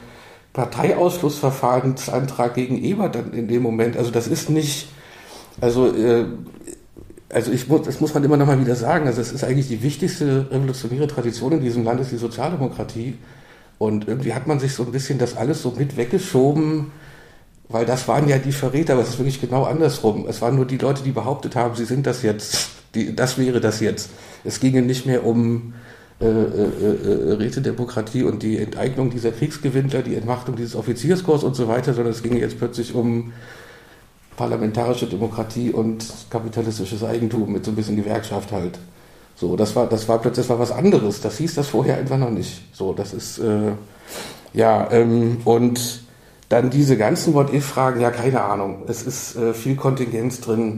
Parteiausschlussverfahrensantrag gegen Ebert dann in dem Moment. Also das ist nicht, also Also ich muss, das muss man immer noch mal wieder sagen, also es ist eigentlich die wichtigste revolutionäre Tradition in diesem Land, ist die Sozialdemokratie. Und irgendwie hat man sich so ein bisschen das alles so mit weggeschoben, weil das waren ja die Verräter, aber es ist wirklich genau andersrum. Es waren nur die Leute, die behauptet haben, sie sind das jetzt, die, das wäre das jetzt. Es ginge nicht mehr um äh, äh, äh, Rätedemokratie und die Enteignung dieser Kriegsgewinnler, die Entmachtung dieses Offizierskorps und so weiter, sondern es ginge jetzt plötzlich um parlamentarische Demokratie und kapitalistisches Eigentum mit so ein bisschen Gewerkschaft halt. So, das war, das war plötzlich das war was anderes. Das hieß das vorher einfach noch nicht. So, das ist, äh, ja, ähm, und dann diese ganzen What-If-Fragen, ja, keine Ahnung. Es ist äh, viel Kontingenz drin.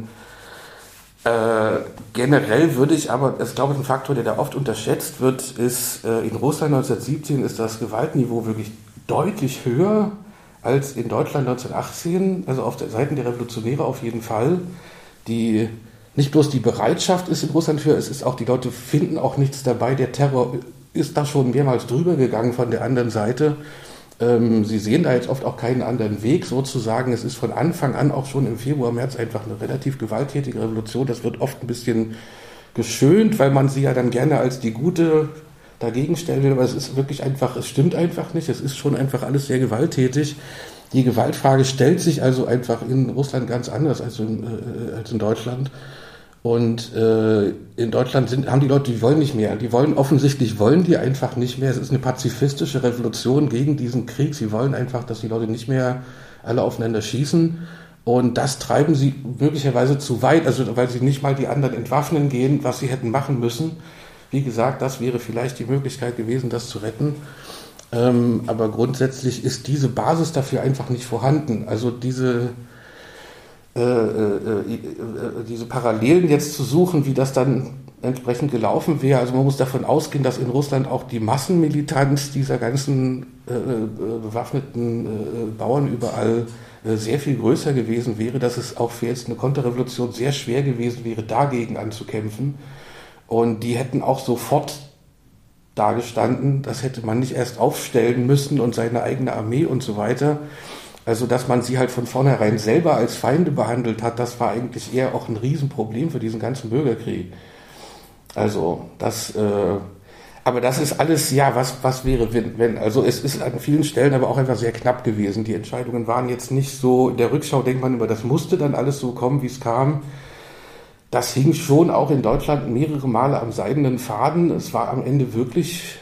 Äh, generell würde ich aber, ich glaube, ein Faktor, der da oft unterschätzt wird, ist, äh, in Russland neunzehnhundertsiebzehn ist das Gewaltniveau wirklich deutlich höher als in Deutschland neunzehnhundertachtzehn, also auf der Seite der Revolutionäre auf jeden Fall. Die, nicht bloß die Bereitschaft ist in Russland für, es ist auch, die Leute finden auch nichts dabei. Der Terror ist da schon mehrmals drüber gegangen von der anderen Seite. Ähm, sie sehen da jetzt oft auch keinen anderen Weg sozusagen. Es ist von Anfang an auch schon im Februar, März einfach eine relativ gewalttätige Revolution. Das wird oft ein bisschen geschönt, weil man sie ja dann gerne als die gute dagegen stellen will, aber es ist wirklich einfach, es stimmt einfach nicht, es ist schon einfach alles sehr gewalttätig. Die Gewaltfrage stellt sich also einfach in Russland ganz anders als in, äh, als in Deutschland. Und äh, in Deutschland sind, haben die Leute, die wollen nicht mehr. Die wollen, offensichtlich wollen die einfach nicht mehr. Es ist eine pazifistische Revolution gegen diesen Krieg. Sie wollen einfach, dass die Leute nicht mehr alle aufeinander schießen. Und das treiben sie möglicherweise zu weit, also weil sie nicht mal die anderen entwaffnen gehen, was sie hätten machen müssen. Wie gesagt, das wäre vielleicht die Möglichkeit gewesen, das zu retten. Ähm, aber grundsätzlich ist diese Basis dafür einfach nicht vorhanden. Also diese, äh, äh, äh, diese Parallelen jetzt zu suchen, wie das dann entsprechend gelaufen wäre. Also man muss davon ausgehen, dass in Russland auch die Massenmilitanz dieser ganzen äh, bewaffneten äh, Bauern überall äh, sehr viel größer gewesen wäre, dass es auch für jetzt eine Konterrevolution sehr schwer gewesen wäre, dagegen anzukämpfen. Und die hätten auch sofort dagestanden, das hätte man nicht erst aufstellen müssen und seine eigene Armee und so weiter. Also dass man sie halt von vornherein selber als Feinde behandelt hat, das war eigentlich eher auch ein Riesenproblem für diesen ganzen Bürgerkrieg. Also das, äh, aber das ist alles, ja, was, was wäre, wenn, wenn, also es ist an vielen Stellen aber auch einfach sehr knapp gewesen. Die Entscheidungen waren jetzt nicht so, in der Rückschau denkt man über, das musste dann alles so kommen, wie es kam. Das hing schon auch in Deutschland mehrere Male am seidenen Faden. Es war am Ende wirklich,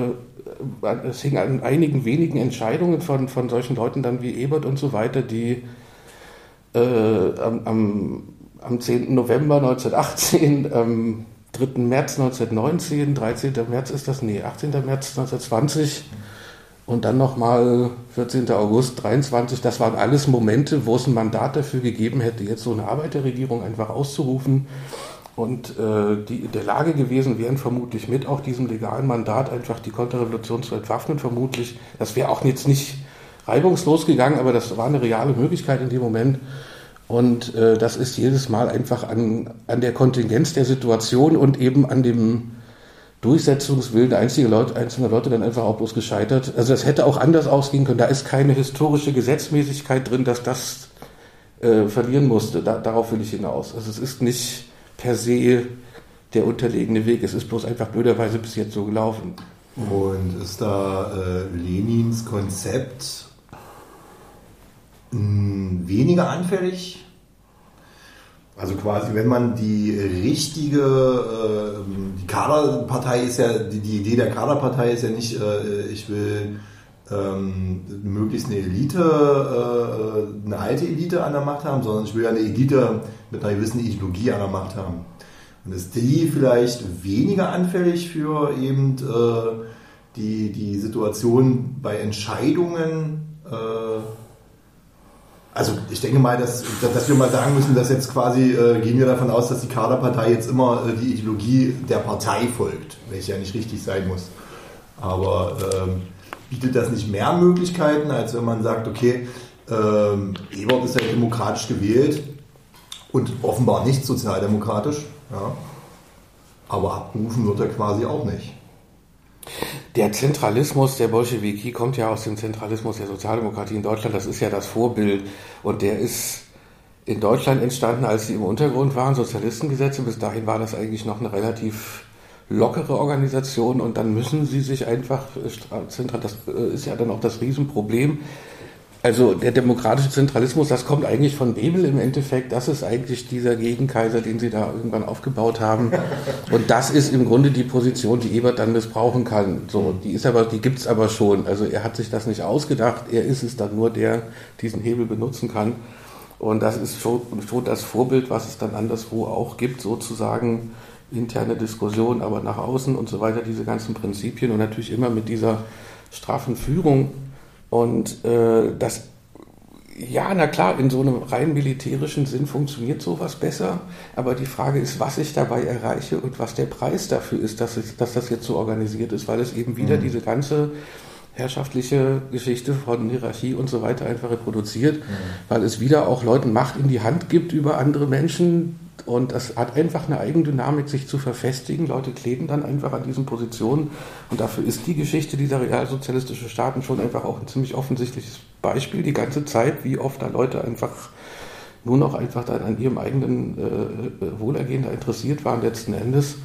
äh, es hing an einigen wenigen Entscheidungen von, von solchen Leuten dann wie Ebert und so weiter, die äh, am, am, am zehnten November neunzehnhundertachtzehn, am dritten März neunzehnhundertneunzehn, dreizehnten März ist das, nee, achtzehnten März neunzehnhundertzwanzig und dann nochmal vierzehnten August dreiundzwanzig, das waren alles Momente, wo es ein Mandat dafür gegeben hätte, jetzt so eine Arbeiterregierung einfach auszurufen und äh, die in der Lage gewesen wären, vermutlich mit auch diesem legalen Mandat einfach die Konterrevolution zu entwaffnen, vermutlich. Das wäre auch jetzt nicht reibungslos gegangen, aber das war eine reale Möglichkeit in dem Moment. Und äh, das ist jedes Mal einfach an, an der Kontingenz der Situation und eben an dem Durchsetzungswillen einzelner Leute, einzelner Leute dann einfach auch bloß gescheitert. Also das hätte auch anders ausgehen können. Da ist keine historische Gesetzmäßigkeit drin, dass das äh, verlieren musste. Da, darauf will ich hinaus. Also es ist nicht per se der unterlegene Weg. Es ist bloß einfach blöderweise bis jetzt so gelaufen. Und ist da äh, Lenins Konzept mh, weniger anfällig? Also quasi, wenn man die richtige, äh, die Kaderpartei ist ja, die, die Idee der Kaderpartei ist ja nicht, äh, ich will ähm, möglichst eine Elite, äh, eine alte Elite an der Macht haben, sondern ich will ja eine Elite mit einer gewissen Ideologie an der Macht haben. Und ist die vielleicht weniger anfällig für eben äh, die, die Situation bei Entscheidungen, äh, Also ich denke mal, dass, dass wir mal sagen müssen, dass jetzt quasi, äh, gehen wir davon aus, dass die Kaderpartei jetzt immer äh, die Ideologie der Partei folgt, welche ja nicht richtig sein muss. Aber ähm, bietet das nicht mehr Möglichkeiten, als wenn man sagt, okay, ähm, Ebert ist ja demokratisch gewählt und offenbar nicht sozialdemokratisch, ja, aber abberufen wird er quasi auch nicht. Der Zentralismus der Bolschewiki kommt ja aus dem Zentralismus der Sozialdemokratie in Deutschland. Das ist ja das Vorbild. Und der ist in Deutschland entstanden, als sie im Untergrund waren, Sozialistengesetze. Bis dahin war das eigentlich noch eine relativ lockere Organisation. Und dann müssen sie sich einfach, das ist ja dann auch das Riesenproblem. Also der demokratische Zentralismus, das kommt eigentlich von Bebel im Endeffekt. Das ist eigentlich dieser Gegenkaiser, den sie da irgendwann aufgebaut haben. Und das ist im Grunde die Position, die Ebert dann missbrauchen kann. So, die ist aber, die gibt's aber schon. Also er hat sich das nicht ausgedacht. Er ist es dann nur, der diesen Hebel benutzen kann. Und das ist schon, schon das Vorbild, was es dann anderswo auch gibt, sozusagen interne Diskussion, aber nach außen und so weiter, diese ganzen Prinzipien und natürlich immer mit dieser straffen Führung. Und äh, das, ja, na klar, in so einem rein militärischen Sinn funktioniert sowas besser, aber die Frage ist, was ich dabei erreiche und was der Preis dafür ist, dass, es, dass das jetzt so organisiert ist, weil es eben wieder mhm. diese ganze herrschaftliche Geschichte von Hierarchie und so weiter einfach reproduziert, mhm. weil es wieder auch Leuten Macht in die Hand gibt über andere Menschen. Und das hat einfach eine Eigendynamik, sich zu verfestigen. Leute kleben dann einfach an diesen Positionen. Und dafür ist die Geschichte dieser realsozialistischen Staaten schon einfach auch ein ziemlich offensichtliches Beispiel. Die ganze Zeit, wie oft da Leute einfach nur noch einfach dann an ihrem eigenen äh, Wohlergehen da interessiert waren letzten Endes.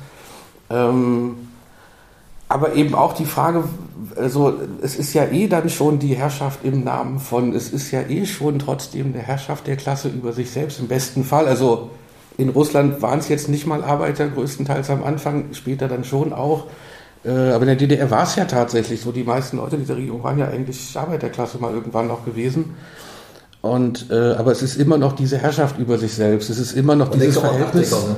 Ähm, aber eben auch die Frage, also es ist ja eh dann schon die Herrschaft im Namen von, es ist ja eh schon trotzdem eine Herrschaft der Klasse über sich selbst im besten Fall. Also in Russland waren es jetzt nicht mal Arbeiter, größtenteils am Anfang, später dann schon auch. Äh, aber in der D D R war es ja tatsächlich so. Die meisten Leute dieser Regierung waren ja eigentlich Arbeiterklasse mal irgendwann noch gewesen. Und, äh, aber es ist immer noch diese Herrschaft über sich selbst. Es ist immer noch und dieses Verhältnis. Praktiker,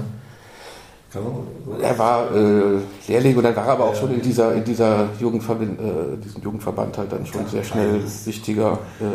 ne? Er war äh, Lehrling und dann war er aber auch ja, schon in dieser, in dieser Jugendverband, äh, diesem Jugendverband halt dann schon sehr schnell wichtiger.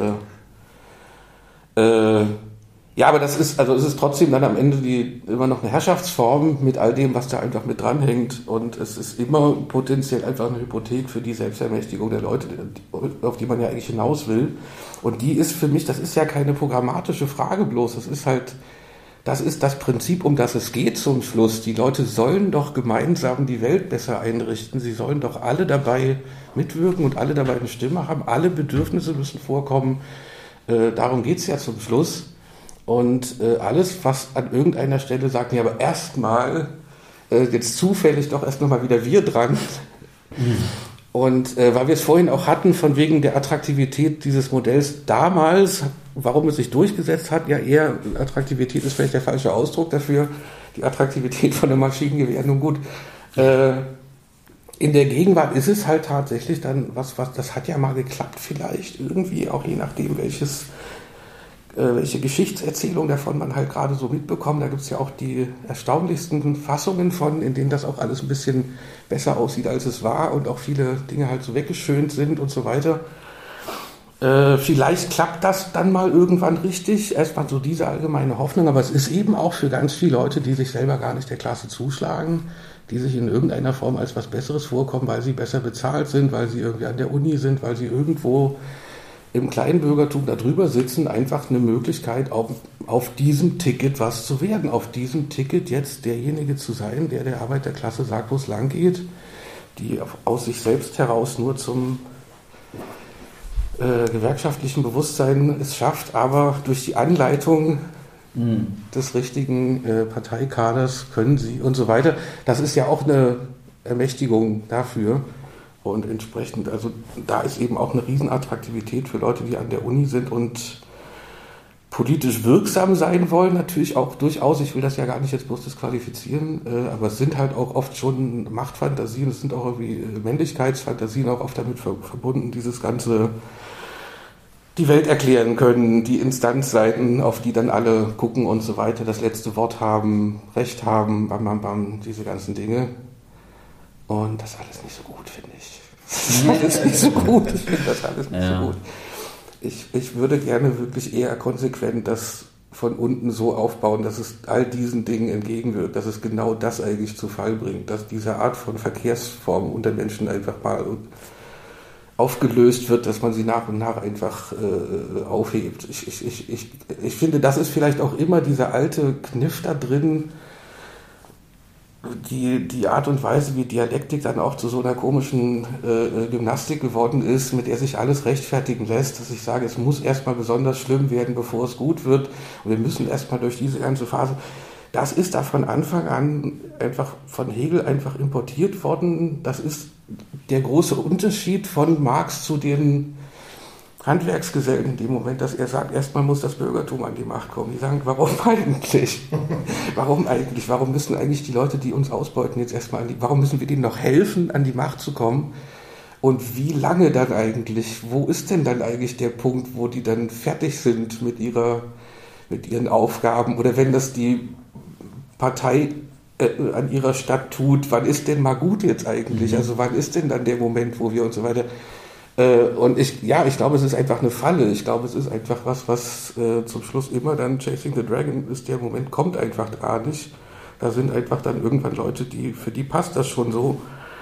Äh, äh, Ja, aber das ist, also es ist trotzdem dann am Ende die, immer noch eine Herrschaftsform mit all dem, was da einfach mit dranhängt. Und es ist immer potenziell einfach eine Hypothek für die Selbstermächtigung der Leute, auf die man ja eigentlich hinaus will. Und die ist für mich, das ist ja keine programmatische Frage bloß. Das ist halt, das ist das Prinzip, um das es geht zum Schluss. Die Leute sollen doch gemeinsam die Welt besser einrichten. Sie sollen doch alle dabei mitwirken und alle dabei eine Stimme haben. Alle Bedürfnisse müssen vorkommen. Äh, darum geht's ja zum Schluss. Und äh, alles, was an irgendeiner Stelle sagt, ja, aber erstmal, äh, jetzt zufällig doch erst nochmal wieder wir dran. Mhm. Und äh, weil wir es vorhin auch hatten, von wegen der Attraktivität dieses Modells damals, warum es sich durchgesetzt hat, ja eher, Attraktivität ist vielleicht der falsche Ausdruck dafür, die Attraktivität von einem Maschinengewehr, nun gut. Äh, in der Gegenwart ist es halt tatsächlich dann, was, was, das hat ja mal geklappt vielleicht, irgendwie, auch je nachdem, welches welche Geschichtserzählung davon man halt gerade so mitbekommt. Da gibt es ja auch die erstaunlichsten Fassungen von, in denen das auch alles ein bisschen besser aussieht, als es war und auch viele Dinge halt so weggeschönt sind und so weiter. Äh, vielleicht klappt das dann mal irgendwann richtig. Erstmal so diese allgemeine Hoffnung, aber es ist eben auch für ganz viele Leute, die sich selber gar nicht der Klasse zuschlagen, die sich in irgendeiner Form als was Besseres vorkommen, weil sie besser bezahlt sind, weil sie irgendwie an der Uni sind, weil sie irgendwo im Kleinbürgertum da drüber sitzen, einfach eine Möglichkeit, auf, auf diesem Ticket was zu werden, auf diesem Ticket jetzt derjenige zu sein, der der Arbeiterklasse sagt, wo es lang geht, die aus sich selbst heraus nur zum äh, gewerkschaftlichen Bewusstsein es schafft, aber durch die Anleitung mhm. des richtigen äh, Parteikaders können sie und so weiter. Das ist ja auch eine Ermächtigung dafür. Und entsprechend, also da ist eben auch eine Riesenattraktivität für Leute, die an der Uni sind und politisch wirksam sein wollen, natürlich auch durchaus, ich will das ja gar nicht jetzt bloß disqualifizieren, äh, aber es sind halt auch oft schon Machtfantasien, es sind auch irgendwie Männlichkeitsfantasien auch oft damit ver- verbunden, dieses ganze, die Welt erklären können, die Instanzseiten, auf die dann alle gucken und so weiter, das letzte Wort haben, Recht haben, bam, bam, bam, diese ganzen Dinge. Und das ist alles nicht so gut, finde ich. Das ist alles nicht so gut. Ich finde das alles nicht ja. so gut. ich, ich würde gerne wirklich eher konsequent das von unten so aufbauen, dass es all diesen Dingen entgegenwirkt, dass es genau das eigentlich zu Fall bringt, dass diese Art von Verkehrsform unter Menschen einfach mal aufgelöst wird, dass man sie nach und nach einfach äh, aufhebt. Ich, ich, ich, ich, ich finde, das ist vielleicht auch immer dieser alte Kniff da drin, die, die Art und Weise, wie Dialektik dann auch zu so einer komischen äh, Gymnastik geworden ist, mit der sich alles rechtfertigen lässt, dass ich sage, es muss erstmal besonders schlimm werden, bevor es gut wird und wir müssen erstmal durch diese ganze Phase. Das ist da von Anfang an einfach von Hegel einfach importiert worden. Das ist der große Unterschied von Marx zu den Handwerksgesellen in dem Moment, dass er sagt, erstmal muss das Bürgertum an die Macht kommen. Die sagen, warum eigentlich? Warum eigentlich? Warum müssen eigentlich die Leute, die uns ausbeuten, jetzt erstmal an die, warum müssen wir denen noch helfen, an die Macht zu kommen? Und wie lange dann eigentlich? Wo ist denn dann eigentlich der Punkt, wo die dann fertig sind mit ihrer, mit ihren Aufgaben? Oder wenn das die Partei äh, an ihrer Stadt tut, wann ist denn mal gut jetzt eigentlich? Mhm. Also wann ist denn dann der Moment, wo wir und so weiter... Und ich, ja, ich glaube, es ist einfach eine Falle. Ich glaube, es ist einfach was, was äh, zum Schluss immer dann Chasing the Dragon ist. Der Moment kommt einfach gar nicht. Da sind einfach dann irgendwann Leute, die, für die passt das schon so.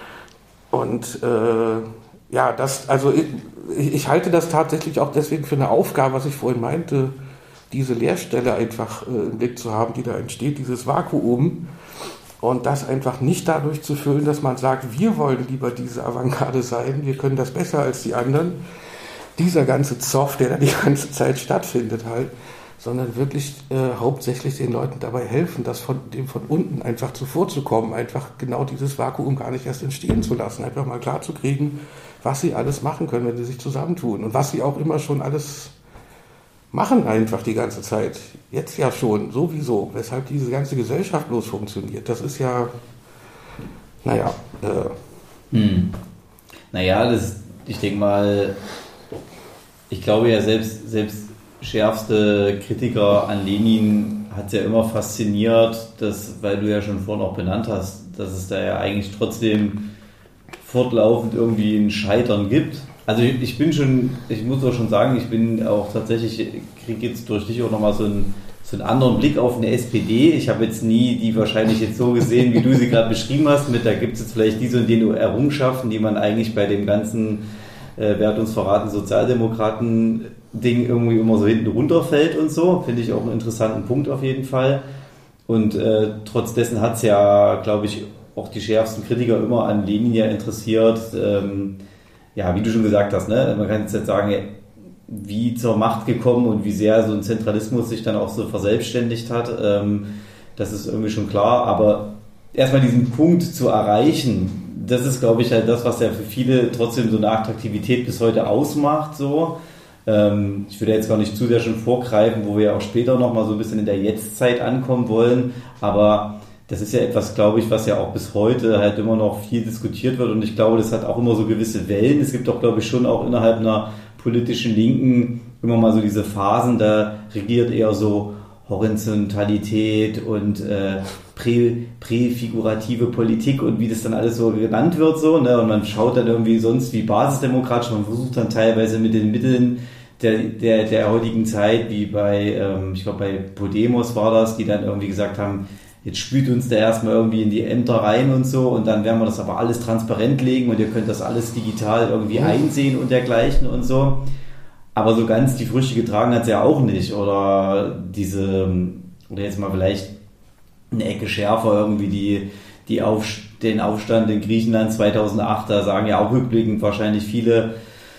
Und äh, ja, das, also ich, ich halte das tatsächlich auch deswegen für eine Aufgabe, was ich vorhin meinte, diese Leerstelle einfach äh, im Blick zu haben, die da entsteht, dieses Vakuum. Und das einfach nicht dadurch zu füllen, dass man sagt, wir wollen lieber diese Avantgarde sein, wir können das besser als die anderen. Dieser ganze Zoff, der da die ganze Zeit stattfindet halt, sondern wirklich äh, hauptsächlich den Leuten dabei helfen, das von dem von unten einfach zuvorzukommen, einfach genau dieses Vakuum gar nicht erst entstehen zu lassen, einfach mal klar zu kriegen, was sie alles machen können, wenn sie sich zusammentun und was sie auch immer schon alles machen einfach die ganze Zeit. Jetzt ja schon, sowieso. Weshalb diese ganze Gesellschaft bloß funktioniert. Das ist ja, naja. Äh. Hm. Naja, das, ich denke mal, ich glaube ja, selbst, selbst schärfste Kritiker an Lenin hat es ja immer fasziniert, dass, weil du ja schon vorhin auch benannt hast, dass es da ja eigentlich trotzdem fortlaufend irgendwie ein Scheitern gibt. Also ich bin schon, ich muss auch schon sagen, ich bin auch tatsächlich, kriege jetzt durch dich auch nochmal so einen, so einen anderen Blick auf eine S P D. Ich habe jetzt nie die wahrscheinlich jetzt so gesehen, wie du sie gerade beschrieben hast, mit da gibt es jetzt vielleicht diese und jene Errungenschaften, die man eigentlich bei dem ganzen, äh, wer hat uns verraten, Sozialdemokraten-Ding irgendwie immer so hinten runterfällt und so. Finde ich auch einen interessanten Punkt auf jeden Fall. Und äh, trotz dessen hat es ja, glaube ich, auch die schärfsten Kritiker immer an Lenin ja interessiert, ähm, ja, wie du schon gesagt hast, ne? Man kann jetzt nicht sagen, wie zur Macht gekommen und wie sehr so ein Zentralismus sich dann auch so verselbstständigt hat. Ähm, das ist irgendwie schon klar. Aber erstmal diesen Punkt zu erreichen, das ist, glaube ich, halt das, was ja für viele trotzdem so eine Attraktivität bis heute ausmacht. So. Ähm, ich würde jetzt gar nicht zu sehr schon vorgreifen, wo wir ja auch später nochmal so ein bisschen in der Jetztzeit ankommen wollen. Aber das ist ja etwas, glaube ich, was ja auch bis heute halt immer noch viel diskutiert wird und ich glaube, das hat auch immer so gewisse Wellen. Es gibt auch, glaube ich, schon auch innerhalb einer politischen Linken immer mal so diese Phasen, da regiert eher so Horizontalität und äh, prä, präfigurative Politik und wie das dann alles so genannt wird so, ne? Und man schaut dann irgendwie sonst wie basisdemokratisch, man versucht dann teilweise mit den Mitteln der, der, der heutigen Zeit, wie bei, ähm, ich glaube bei Podemos war das, die dann irgendwie gesagt haben, jetzt spült uns da erstmal irgendwie in die Ämter rein und so und dann werden wir das aber alles transparent legen und ihr könnt das alles digital irgendwie einsehen und dergleichen und so. Aber so ganz die Früchte getragen hat es ja auch nicht. Oder diese, oder jetzt mal vielleicht eine Ecke schärfer irgendwie die, die Auf, den Aufstand in Griechenland zweitausendacht, da sagen ja auch rückblickend wahrscheinlich viele,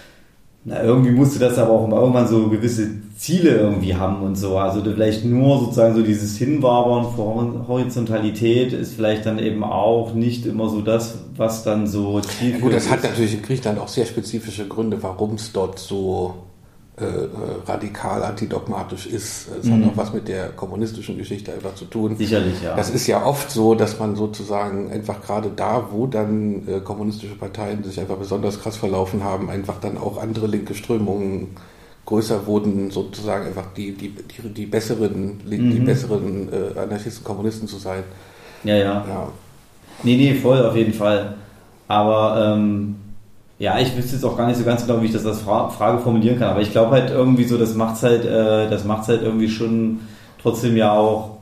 na, irgendwie musste das aber auch immer irgendwann so gewisse Ziele irgendwie haben und so. Also vielleicht nur sozusagen so dieses Hinwabern vor Horizontalität ist vielleicht dann eben auch nicht immer so das, was dann so zielführend ist. Gut, das hat natürlich in Griechenland auch sehr spezifische Gründe, warum es dort so äh, radikal antidogmatisch ist. Es mhm. hat auch was mit der kommunistischen Geschichte einfach zu tun. Sicherlich, ja. Das ist ja oft so, dass man sozusagen einfach gerade da, wo dann äh, kommunistische Parteien sich einfach besonders krass verlaufen haben, einfach dann auch andere linke Strömungen größer wurden, sozusagen einfach die, die, die, die besseren, die mhm. besseren äh, Anarchisten, Kommunisten zu sein. Ja, ja, ja. Nee, nee, voll auf jeden Fall. Aber ähm, Ja, ich wüsste jetzt auch gar nicht so ganz genau, wie ich das als Fra- Frage formulieren kann, aber ich glaube halt irgendwie so, das macht's halt, äh, das macht's halt irgendwie schon trotzdem ja auch,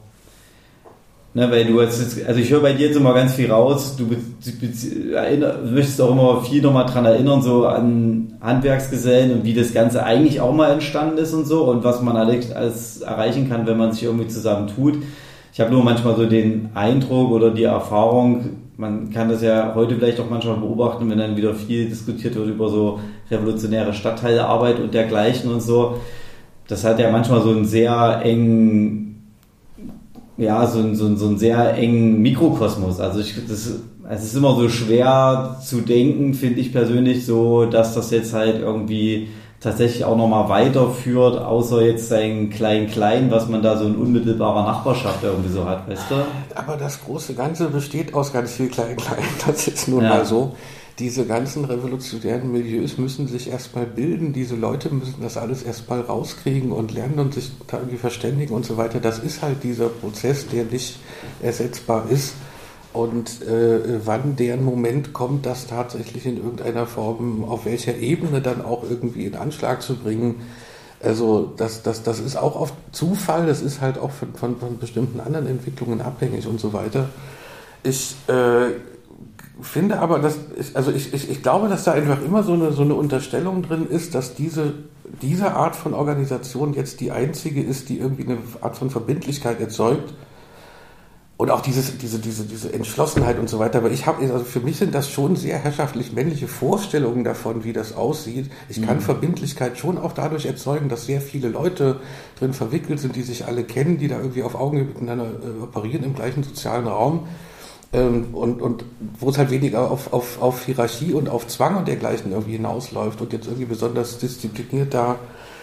ne, weil du jetzt, also ich höre bei dir jetzt immer ganz viel raus, du be- be- erinner, möchtest auch immer viel nochmal dran erinnern, so an Handwerksgesellen und wie das Ganze eigentlich auch mal entstanden ist und so und was man alles, alles erreichen kann, wenn man sich irgendwie zusammen tut. Ich habe nur manchmal so den Eindruck oder die Erfahrung, man kann das ja heute vielleicht auch manchmal beobachten, wenn dann wieder viel diskutiert wird über so revolutionäre Stadtteilearbeit und dergleichen und so. Das hat ja manchmal so einen sehr engen, ja, so einen, so einen, so einen sehr engen Mikrokosmos. Also ich, das, es ist immer so schwer zu denken, finde ich persönlich, so, dass das jetzt halt irgendwie tatsächlich auch nochmal weiterführt, außer jetzt sein Klein-Klein, was man da so in unmittelbarer Nachbarschaft irgendwie so hat, weißt du? Aber das große Ganze besteht aus ganz viel Klein-Klein, das ist nun ja. mal so. Diese ganzen revolutionären Milieus müssen sich erstmal bilden, diese Leute müssen das alles erstmal rauskriegen und lernen und sich da irgendwie verständigen und so weiter. Das ist halt dieser Prozess, der nicht ersetzbar ist. Und äh, wann deren Moment kommt, das tatsächlich in irgendeiner Form, auf welcher Ebene dann auch irgendwie in Anschlag zu bringen, also das, das, das ist auch oft Zufall, das ist halt auch von, von, von bestimmten anderen Entwicklungen abhängig und so weiter. Ich äh, finde aber, dass ich, also ich, ich, ich glaube, dass da einfach immer so eine, so eine Unterstellung drin ist, dass diese, diese Art von Organisation jetzt die einzige ist, die irgendwie eine Art von Verbindlichkeit erzeugt. Und auch dieses, diese, diese, diese Entschlossenheit und so weiter. Aber ich habe, also für mich sind das schon sehr herrschaftlich männliche Vorstellungen davon, wie das aussieht. Ich kann mhm. Verbindlichkeit schon auch dadurch erzeugen, dass sehr viele Leute drin verwickelt sind, die sich alle kennen, die da irgendwie auf Augenhöhe miteinander äh, operieren im gleichen sozialen Raum. Ähm, und, und wo es halt weniger auf, auf, auf Hierarchie und auf Zwang und dergleichen irgendwie hinausläuft und jetzt irgendwie besonders diszipliniert da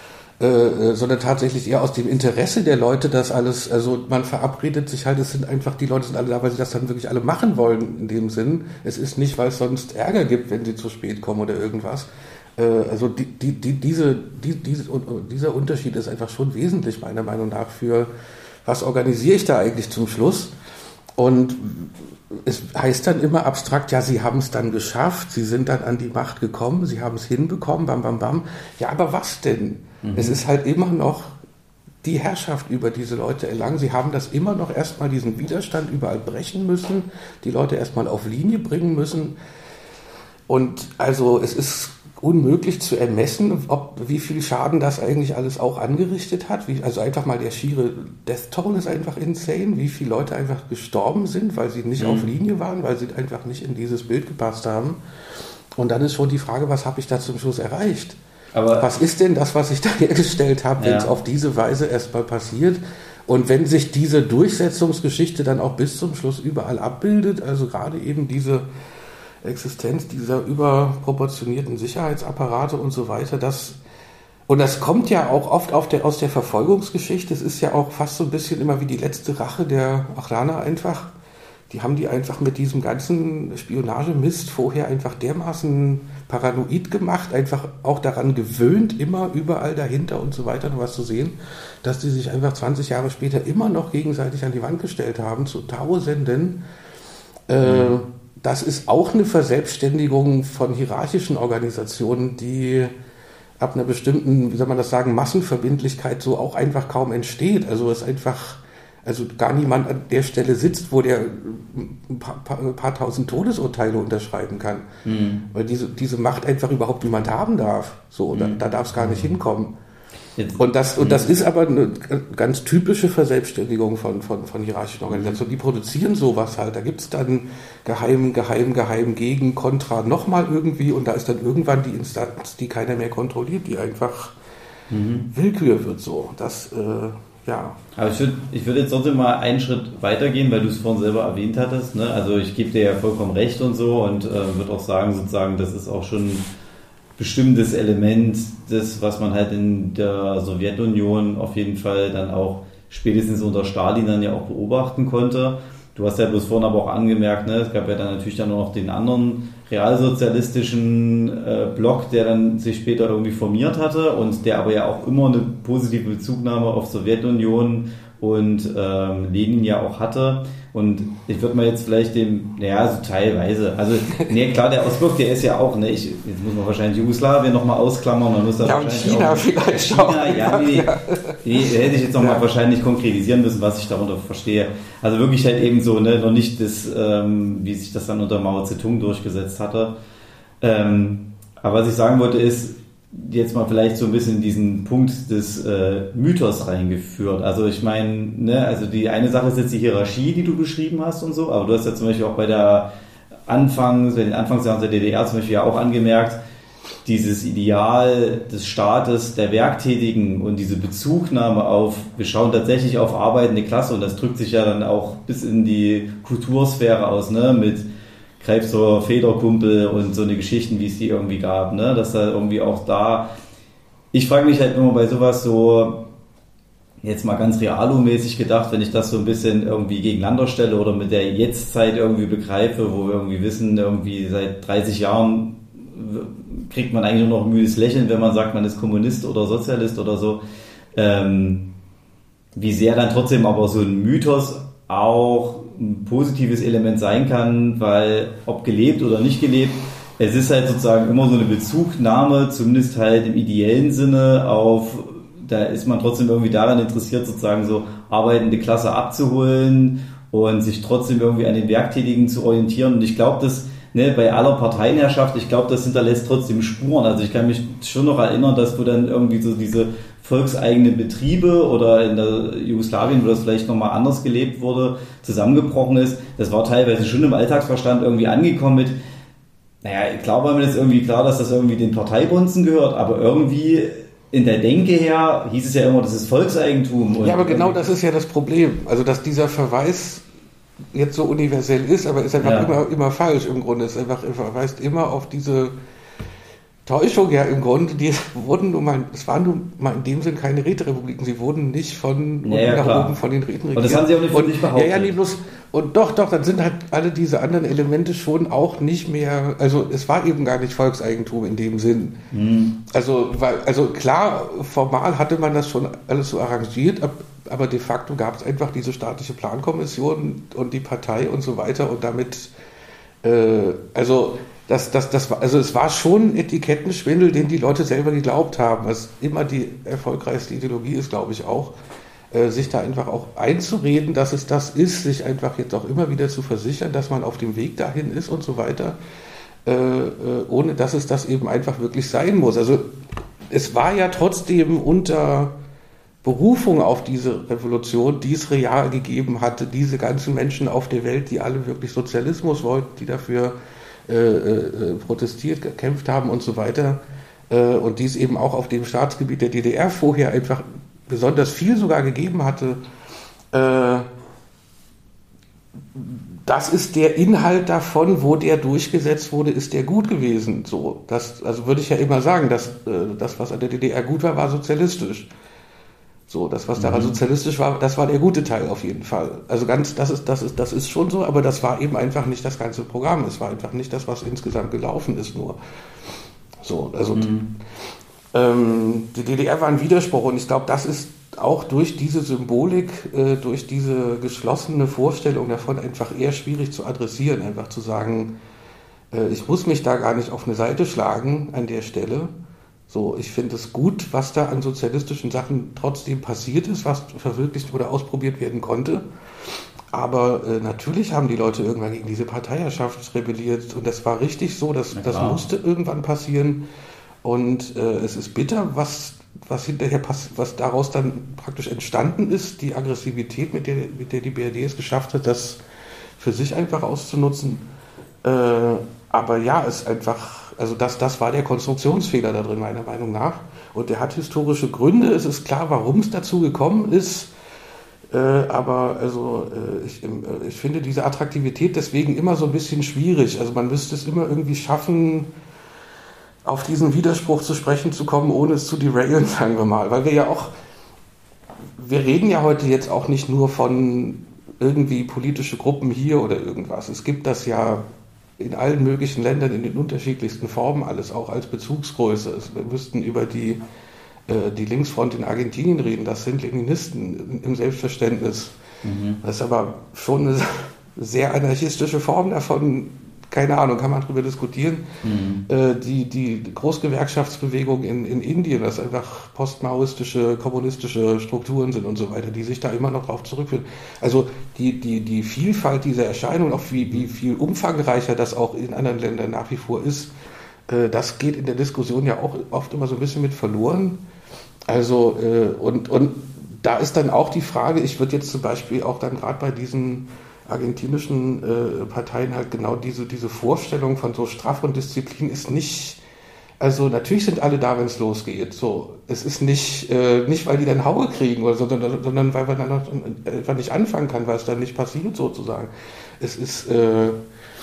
Äh, sondern tatsächlich eher aus dem Interesse der Leute, dass alles, also man verabredet sich halt, es sind einfach, die Leute sind alle da, weil sie das dann wirklich alle machen wollen in dem Sinn. Es ist nicht, weil es sonst Ärger gibt, wenn sie zu spät kommen oder irgendwas. Äh, also die, die, die, diese, die, diese, dieser Unterschied ist einfach schon wesentlich meiner Meinung nach für, was organisiere ich da eigentlich zum Schluss? Und es heißt dann immer abstrakt, ja, sie haben es dann geschafft, sie sind dann an die Macht gekommen, sie haben es hinbekommen, bam, bam, bam. Ja, aber was denn? Mhm. Es ist halt immer noch die Herrschaft über diese Leute erlangen. Sie haben das immer noch erstmal diesen Widerstand überall brechen müssen, die Leute erstmal auf Linie bringen müssen. Und also es ist unmöglich zu ermessen, ob, wie viel Schaden das eigentlich alles auch angerichtet hat. Wie, also einfach mal der schiere Death Toll ist einfach insane, wie viele Leute einfach gestorben sind, weil sie nicht mhm. auf Linie waren, weil sie einfach nicht in dieses Bild gepasst haben. Und dann ist schon die Frage, was habe ich da zum Schluss erreicht? Aber was ist denn das, was ich da hergestellt habe, wenn es ja. auf diese Weise erstmal passiert? Und wenn sich diese Durchsetzungsgeschichte dann auch bis zum Schluss überall abbildet, also gerade eben diese Existenz dieser überproportionierten Sicherheitsapparate und so weiter, das, und das kommt ja auch oft auf der, aus der Verfolgungsgeschichte, es ist ja auch fast so ein bisschen immer wie die letzte Rache der Ochlaner einfach, die haben die einfach mit diesem ganzen Spionagemist vorher einfach dermaßen paranoid gemacht, einfach auch daran gewöhnt, immer überall dahinter und so weiter noch was zu sehen, dass die sich einfach zwanzig Jahre später immer noch gegenseitig an die Wand gestellt haben, zu Tausenden. Äh, mhm. Das ist auch eine Verselbstständigung von hierarchischen Organisationen, die ab einer bestimmten, wie soll man das sagen, Massenverbindlichkeit so auch einfach kaum entsteht. Also es einfach, also gar niemand an der Stelle sitzt, wo der ein paar, paar, ein paar tausend Todesurteile unterschreiben kann. Mhm. Weil diese, diese Macht einfach überhaupt niemand haben darf. So, mhm. da, da darf es gar nicht hinkommen. Jetzt, und das, und das ist aber eine ganz typische Verselbstständigung von, von, von hierarchischen Organisationen. Die produzieren sowas halt. Da gibt es dann geheim, geheim, geheim, gegen, kontra, nochmal irgendwie. Und da ist dann irgendwann die Instanz, die keiner mehr kontrolliert, die einfach mhm. Willkür wird so. Das, äh, ja. Aber ich würde ich würd jetzt trotzdem mal einen Schritt weitergehen, weil du es vorhin selber erwähnt hattest. Ne? Also ich gebe dir ja vollkommen recht und so und äh, würde auch sagen, sozusagen, das ist auch schon bestimmtes Element des, was man halt in der Sowjetunion auf jeden Fall dann auch spätestens unter Stalin dann ja auch beobachten konnte. Du hast ja bloß vorhin aber auch angemerkt, ne, es gab ja dann natürlich dann noch den anderen realsozialistischen äh, Block, der dann sich später irgendwie formiert hatte und der aber ja auch immer eine positive Bezugnahme auf Sowjetunion und ähm, Lenin ja auch hatte. Und ich würde mal jetzt vielleicht dem, naja, so teilweise, also, nee, klar, der Ostblock, der ist ja auch, ne, ich, jetzt muss man wahrscheinlich Jugoslawien nochmal ausklammern, man muss da ja, und wahrscheinlich China auch, vielleicht China, auch. Ja, nee, ja. nee, hätte ich jetzt nochmal Ja. wahrscheinlich konkretisieren müssen, was ich darunter verstehe. Also wirklich halt eben so, ne, noch nicht das, ähm, wie sich das dann unter Mao Zedong durchgesetzt hatte. Ähm, aber was ich sagen wollte ist, jetzt mal vielleicht so ein bisschen diesen Punkt des äh, Mythos reingeführt. Also ich meine, ne, also die eine Sache ist jetzt die Hierarchie, die du beschrieben hast und so, aber du hast ja zum Beispiel auch bei der Anfangs, bei den Anfangsjahren der D D R zum Beispiel ja auch angemerkt, dieses Ideal des Staates, der Werktätigen und diese Bezugnahme auf, wir schauen tatsächlich auf arbeitende Klasse und das drückt sich ja dann auch bis in die Kultursphäre aus, ne, mit Krebser, Federkumpel und so eine Geschichten, wie es die irgendwie gab, ne? Dass da irgendwie auch da, ich frage mich halt immer bei sowas so, jetzt mal ganz realo-mäßig gedacht, wenn ich das so ein bisschen irgendwie gegeneinander stelle oder mit der Jetztzeit irgendwie begreife, wo wir irgendwie wissen, irgendwie seit dreißig Jahren kriegt man eigentlich nur noch ein müdes Lächeln, wenn man sagt, man ist Kommunist oder Sozialist oder so, ähm, wie sehr dann trotzdem aber so ein Mythos auch ein positives Element sein kann, weil ob gelebt oder nicht gelebt, es ist halt sozusagen immer so eine Bezugnahme, zumindest halt im ideellen Sinne auf, da ist man trotzdem irgendwie daran interessiert, sozusagen so arbeitende Klasse abzuholen und sich trotzdem irgendwie an den Werktätigen zu orientieren. Und ich glaube, dass ne, bei aller Parteienherrschaft, ich glaube, das hinterlässt trotzdem Spuren. Also ich kann mich schon noch erinnern, dass wo dann irgendwie so diese volkseigenen Betriebe oder in der Jugoslawien, wo das vielleicht nochmal anders gelebt wurde, zusammengebrochen ist. Das war teilweise schon im Alltagsverstand irgendwie angekommen mit, naja, klar war mir das irgendwie klar, dass das irgendwie den Parteibunzen gehört, aber irgendwie in der Denke her hieß es ja immer, das ist Volkseigentum. Und ja, aber genau das ist ja das Problem. Also, dass dieser Verweis jetzt so universell ist, aber ist einfach ja. immer, immer falsch im Grunde. Es ist einfach, er verweist immer auf diese Täuschung, ja, im Grunde, die wurden nun mal, es waren nun mal in dem Sinn keine Räterepubliken, sie wurden nicht von ja, ja, nach klar. oben von den Räten regiert. Und das haben sie auch nicht von sich behauptet. Ja, ja, nee, bloß, und doch, doch, dann sind halt alle diese anderen Elemente schon auch nicht mehr, also es war eben gar nicht Volkseigentum in dem Sinn. Mhm. Also, weil, also klar, formal hatte man das schon alles so arrangiert, aber de facto gab es einfach diese staatliche Plankommission und die Partei und so weiter und damit, äh, also Das, das, das war, also es war schon Etikettenschwindel, den die Leute selber geglaubt haben, was immer die erfolgreichste Ideologie ist, glaube ich auch, äh, sich da einfach auch einzureden, dass es das ist, sich einfach jetzt auch immer wieder zu versichern, dass man auf dem Weg dahin ist und so weiter, äh, äh, ohne dass es das eben einfach wirklich sein muss. Also es war ja trotzdem unter Berufung auf diese Revolution, die es real gegeben hatte, diese ganzen Menschen auf der Welt, die alle wirklich Sozialismus wollten, die dafür Äh, äh, protestiert, gekämpft haben und so weiter äh, und dies eben auch auf dem Staatsgebiet der D D R vorher einfach besonders viel sogar gegeben hatte. Äh, das ist der Inhalt davon, wo der durchgesetzt wurde, ist der gut gewesen. So, das, also würde ich ja immer sagen, dass äh, das, was an der D D R gut war, war sozialistisch. So, das, was daran mhm. sozialistisch war, das war der gute Teil auf jeden Fall. Also ganz, das ist, das ist, das ist schon so, aber das war eben einfach nicht das ganze Programm. Es war einfach nicht das, was insgesamt gelaufen ist, nur. So, also mhm. ähm, die D D R war ein Widerspruch und ich glaube, das ist auch durch diese Symbolik, äh, durch diese geschlossene Vorstellung davon einfach eher schwierig zu adressieren, einfach zu sagen, äh, ich muss mich da gar nicht auf eine Seite schlagen an der Stelle. So, ich finde es gut, was da an sozialistischen Sachen trotzdem passiert ist, was verwirklicht oder ausprobiert werden konnte. Aber äh, natürlich haben die Leute irgendwann gegen diese Parteiherrschaft rebelliert und das war richtig so, das, das musste irgendwann passieren. Und äh, es ist bitter, was, was hinterher pass- was daraus dann praktisch entstanden ist, die Aggressivität, mit der, mit der die B R D es geschafft hat, das für sich einfach auszunutzen. Äh, aber ja, es ist einfach, also das, das war der Konstruktionsfehler da drin, meiner Meinung nach. Und der hat historische Gründe. Es ist klar, warum es dazu gekommen ist. Äh, aber also äh, ich, äh, ich finde diese Attraktivität deswegen immer so ein bisschen schwierig. Also man müsste es immer irgendwie schaffen, auf diesen Widerspruch zu sprechen zu kommen, ohne es zu derailen, sagen wir mal. Weil wir ja auch, wir reden ja heute jetzt auch nicht nur von irgendwie politische Gruppen hier oder irgendwas. Es gibt das ja in allen möglichen Ländern in den unterschiedlichsten Formen alles, auch als Bezugsgröße. Wir müssten über die äh, die Linksfront in Argentinien reden, das sind Leninisten im Selbstverständnis. Mhm. Das ist aber schon eine sehr anarchistische Form davon. Keine Ahnung, kann man darüber diskutieren. Mhm. Äh, die, die Großgewerkschaftsbewegung in, in Indien, das einfach postmaoistische, kommunistische Strukturen sind und so weiter, die sich da immer noch drauf zurückführen. Also die, die, die Vielfalt dieser Erscheinung, auch wie, wie viel umfangreicher das auch in anderen Ländern nach wie vor ist, äh, das geht in der Diskussion ja auch oft immer so ein bisschen mit verloren. Also, äh, und, und da ist dann auch die Frage, ich würde jetzt zum Beispiel auch dann gerade bei diesen argentinischen äh, Parteien halt genau diese, diese Vorstellung von so Strafe und Disziplin ist nicht, also natürlich sind alle da, wenn es losgeht. So, es ist nicht, äh, nicht, weil die dann Haue kriegen oder so, sondern, sondern weil man dann noch, einfach nicht anfangen kann, weil es dann nicht passiert sozusagen. Es ist äh,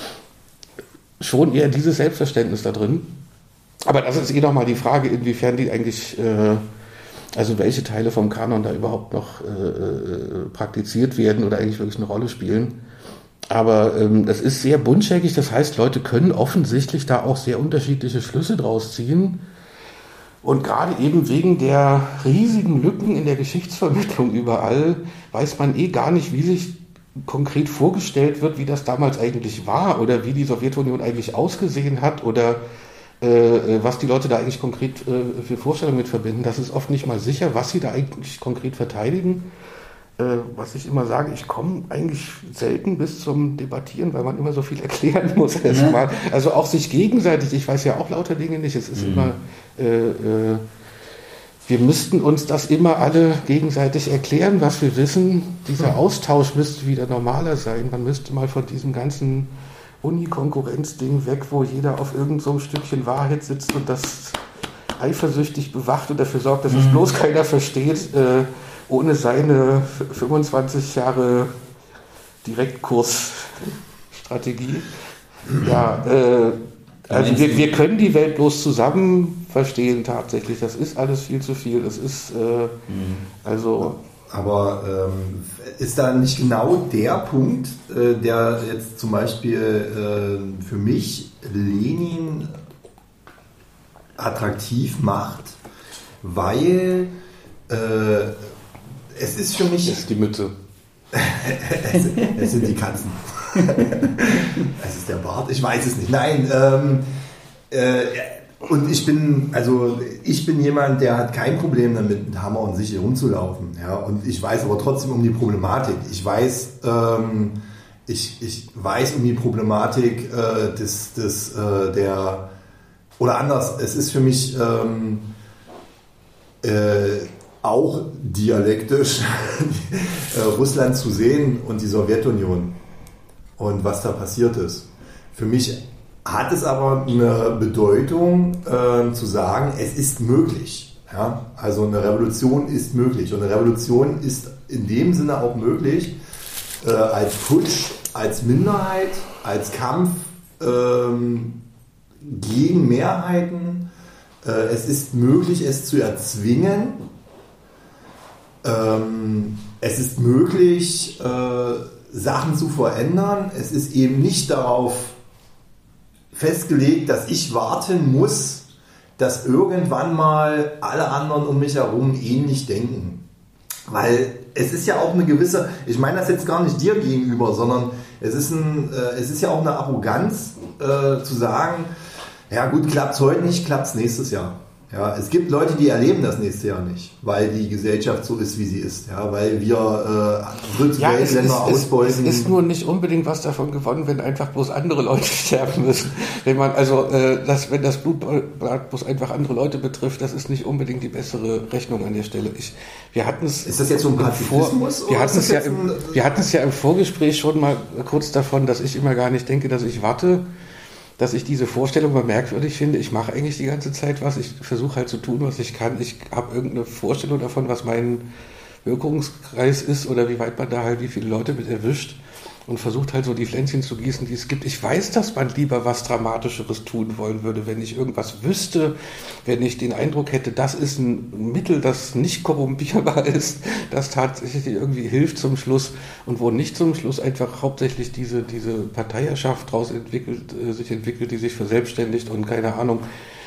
schon eher dieses Selbstverständnis da drin. Aber das ist eh nochmal die Frage, inwiefern die eigentlich, äh, also welche Teile vom Kanon da überhaupt noch äh, praktiziert werden oder eigentlich wirklich eine Rolle spielen. Aber ähm, das ist sehr buntscheckig, das heißt, Leute können offensichtlich da auch sehr unterschiedliche Schlüsse draus ziehen. Und gerade eben wegen der riesigen Lücken in der Geschichtsvermittlung überall weiß man eh gar nicht, wie sich konkret vorgestellt wird, wie das damals eigentlich war oder wie die Sowjetunion eigentlich ausgesehen hat oder Äh, was die Leute da eigentlich konkret äh, für Vorstellungen mit verbinden. Das ist oft nicht mal sicher, was sie da eigentlich konkret verteidigen. Äh, was ich immer sage, ich komme eigentlich selten bis zum Debattieren, weil man immer so viel erklären muss erstmal. Ja. Also auch sich gegenseitig, ich weiß ja auch lauter Dinge nicht, es ist mhm. immer, äh, äh, wir müssten uns das immer alle gegenseitig erklären, was wir wissen. Dieser mhm. Austausch müsste wieder normaler sein. Man müsste mal von diesem ganzen Uni-Konkurrenz-Ding weg, wo jeder auf irgend so einem Stückchen Wahrheit sitzt und das eifersüchtig bewacht und dafür sorgt, dass es bloß keiner versteht, äh, ohne seine fünfundzwanzig Jahre Direktkursstrategie. Ja, äh, also wir, wir können die Welt bloß zusammen verstehen tatsächlich. Das ist alles viel zu viel. Das ist, äh, also... Aber ähm, ist da nicht genau der Punkt, äh, der jetzt zum Beispiel äh, für mich Lenin attraktiv macht, weil äh, es ist für mich... Das ist die Mütze. es, es sind die Katzen. Es ist der Bart, ich weiß es nicht. Nein, ähm, äh, und ich bin, also ich bin jemand, der hat kein Problem damit, mit Hammer und Sichel rumzulaufen. Ja? Und ich weiß aber trotzdem um die Problematik. Ich weiß, ähm, ich, ich weiß um die Problematik äh, des, des, äh, der, oder anders, es ist für mich ähm, äh, auch dialektisch äh, Russland zu sehen und die Sowjetunion und was da passiert ist. Für mich hat es aber eine Bedeutung, äh, zu sagen, es ist möglich. Ja? Also eine Revolution ist möglich. Und eine Revolution ist in dem Sinne auch möglich, äh, als Putsch, als Minderheit, als Kampf ähm, gegen Mehrheiten. Äh, es ist möglich, es zu erzwingen. Ähm, es ist möglich, äh, Sachen zu verändern. Es ist eben nicht darauf festgelegt, dass ich warten muss, dass irgendwann mal alle anderen um mich herum ähnlich denken. Weil es ist ja auch eine gewisse, ich meine das jetzt gar nicht dir gegenüber, sondern es ist, ein, äh, es ist ja auch eine Arroganz äh, zu sagen, ja gut, klappt es heute nicht, klappt es nächstes Jahr. Ja, es gibt Leute, die erleben das nächste Jahr nicht, weil die Gesellschaft so ist, wie sie ist. Ja, weil wir äh, Drittweltländer ja, ausbeuten. Es ist nur nicht unbedingt was davon gewonnen, wenn einfach bloß andere Leute sterben müssen. Wenn man also, äh, das, wenn das Blutbad bloß einfach andere Leute betrifft, das ist nicht unbedingt die bessere Rechnung an der Stelle. Ich, wir hatten es. Ist das jetzt so ein Pazifismus? Vor, wir hatten es ja im, wir hatten es ja im Vorgespräch schon mal kurz davon, dass ich immer gar nicht denke, dass ich warte. Dass ich diese Vorstellung mal merkwürdig finde. Ich mache eigentlich die ganze Zeit was. Ich versuche halt zu tun, was ich kann. Ich habe irgendeine Vorstellung davon, was mein Wirkungskreis ist oder wie weit man da halt, wie viele Leute mit erwischt und versucht halt so die Pflänzchen zu gießen, die es gibt. Ich weiß, dass man lieber was Dramatischeres tun wollen würde, wenn ich irgendwas wüsste, wenn ich den Eindruck hätte, das ist ein Mittel, das nicht korrumpierbar ist, das tatsächlich irgendwie hilft zum Schluss und wo nicht zum Schluss einfach hauptsächlich diese, diese Parteierschaft draus entwickelt, äh, sich entwickelt, die sich verselbstständigt und keine Ahnung.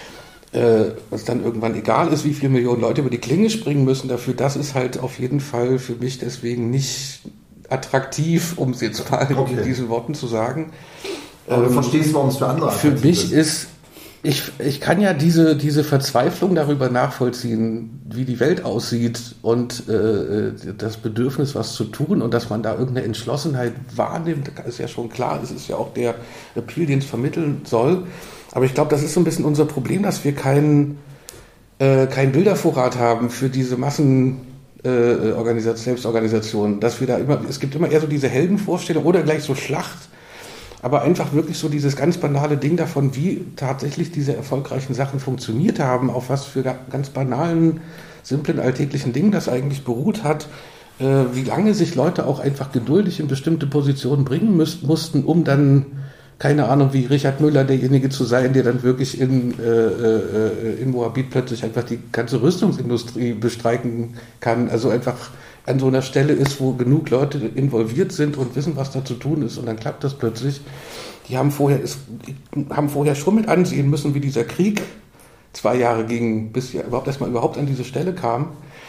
äh, was dann irgendwann egal ist, wie viele Millionen Leute über die Klinge springen müssen dafür, das ist halt auf jeden Fall für mich deswegen nicht attraktiv, um es jetzt mal okay. mit diesen Worten zu sagen. Aber ähm, du verstehst, warum es für andere Für mich ist, ich, ich kann ja diese, diese Verzweiflung darüber nachvollziehen, wie die Welt aussieht und äh, das Bedürfnis, was zu tun und dass man da irgendeine Entschlossenheit wahrnimmt, ist ja schon klar, es ist ja auch der Appeal, den es vermitteln soll. Aber ich glaube, das ist so ein bisschen unser Problem, dass wir keinen äh, keinen Bildervorrat haben für diese Massen äh, Organisation, Selbstorganisationen, dass wir da immer, es gibt immer eher so diese Heldenvorstellung oder gleich so Schlacht, aber einfach wirklich so dieses ganz banale Ding davon, wie tatsächlich diese erfolgreichen Sachen funktioniert haben, auf was für ganz banalen, simplen, alltäglichen Dingen das eigentlich beruht hat, äh, wie lange sich Leute auch einfach geduldig in bestimmte Positionen bringen müß, mussten, um dann, keine Ahnung, wie Richard Müller derjenige zu sein, der dann wirklich in, äh, äh, in Moabit plötzlich einfach die ganze Rüstungsindustrie bestreiken kann, also einfach an so einer Stelle ist, wo genug Leute involviert sind und wissen, was da zu tun ist und dann klappt das plötzlich. Die haben vorher, ist, die haben vorher schon mit ansehen müssen, wie dieser Krieg zwei Jahre ging, bis ja überhaupt erstmal überhaupt an diese Stelle kam.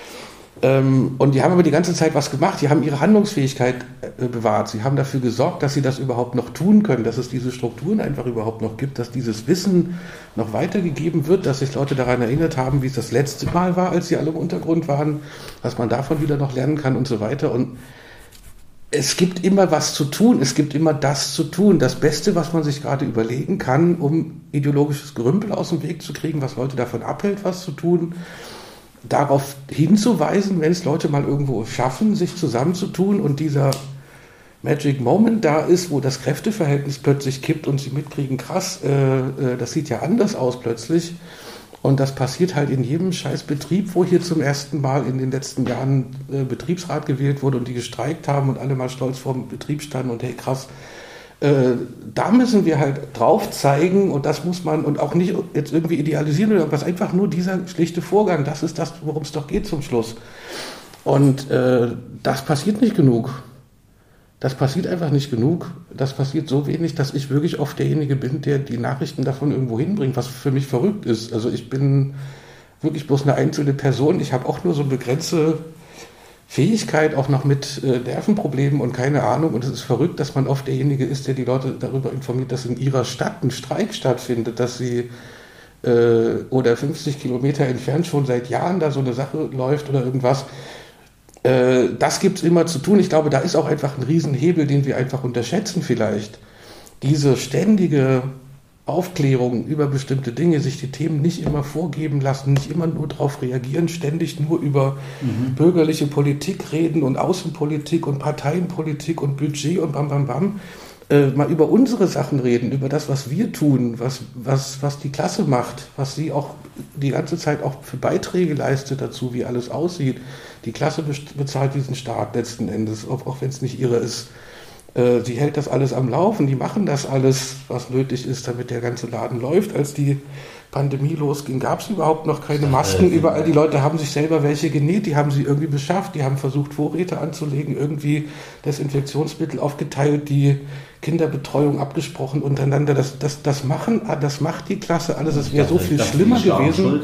Ähm, und die haben aber die ganze Zeit was gemacht, die haben ihre Handlungsfähigkeit äh, bewahrt, sie haben dafür gesorgt, dass sie das überhaupt noch tun können, dass es diese Strukturen einfach überhaupt noch gibt, dass dieses Wissen noch weitergegeben wird, dass sich Leute daran erinnert haben, wie es das letzte Mal war, als sie alle im Untergrund waren, was man davon wieder noch lernen kann und so weiter. Und es gibt immer was zu tun, es gibt immer das zu tun, das Beste, was man sich gerade überlegen kann, um ideologisches Gerümpel aus dem Weg zu kriegen, was Leute davon abhält, was zu tun, darauf hinzuweisen, wenn es Leute mal irgendwo schaffen, sich zusammenzutun und dieser Magic Moment da ist, wo das Kräfteverhältnis plötzlich kippt und sie mitkriegen, krass, äh, äh, das sieht ja anders aus plötzlich. Und das passiert halt in jedem scheiß Betrieb, wo hier zum ersten Mal in den letzten Jahren äh, Betriebsrat gewählt wurde und die gestreikt haben und alle mal stolz vor dem Betrieb standen und hey krass, äh, da müssen wir halt drauf zeigen und das muss man und auch nicht jetzt irgendwie idealisieren oder irgendwas, einfach nur dieser schlichte Vorgang, das ist das, worum es doch geht zum Schluss. Und äh, das passiert nicht genug. Das passiert einfach nicht genug. Das passiert so wenig, dass ich wirklich oft derjenige bin, der die Nachrichten davon irgendwo hinbringt, was für mich verrückt ist. Also ich bin wirklich bloß eine einzelne Person. Ich habe auch nur so eine begrenzte Fähigkeit, auch noch mit äh, Nervenproblemen und keine Ahnung. Und es ist verrückt, dass man oft derjenige ist, der die Leute darüber informiert, dass in ihrer Stadt ein Streik stattfindet, dass sie äh, oder fünfzig Kilometer entfernt schon seit Jahren da so eine Sache läuft oder irgendwas. Das gibt es immer zu tun. Ich glaube, da ist auch einfach ein Riesenhebel, den wir einfach unterschätzen vielleicht. Diese ständige Aufklärung über bestimmte Dinge, sich die Themen nicht immer vorgeben lassen, nicht immer nur darauf reagieren, ständig nur über mhm. bürgerliche Politik reden und Außenpolitik und Parteienpolitik und Budget und bam, bam, bam. Äh, mal über unsere Sachen reden, über das, was wir tun, was, was, was die Klasse macht, was sie auch die ganze Zeit auch für Beiträge leistet dazu, wie alles aussieht. Die Klasse bezahlt diesen Staat letzten Endes, auch, auch wenn es nicht ihre ist. Äh, sie hält das alles am Laufen, die machen das alles, was nötig ist, damit der ganze Laden läuft. Als die Pandemie losging, gab es überhaupt noch keine Masken. Überall die Leute haben sich selber welche genäht, die haben sie irgendwie beschafft, die haben versucht, Vorräte anzulegen, irgendwie Desinfektionsmittel aufgeteilt, die Kinderbetreuung abgesprochen untereinander. Das, das, das, machen, das macht die Klasse alles. Es wäre so viel schlimmer gewesen.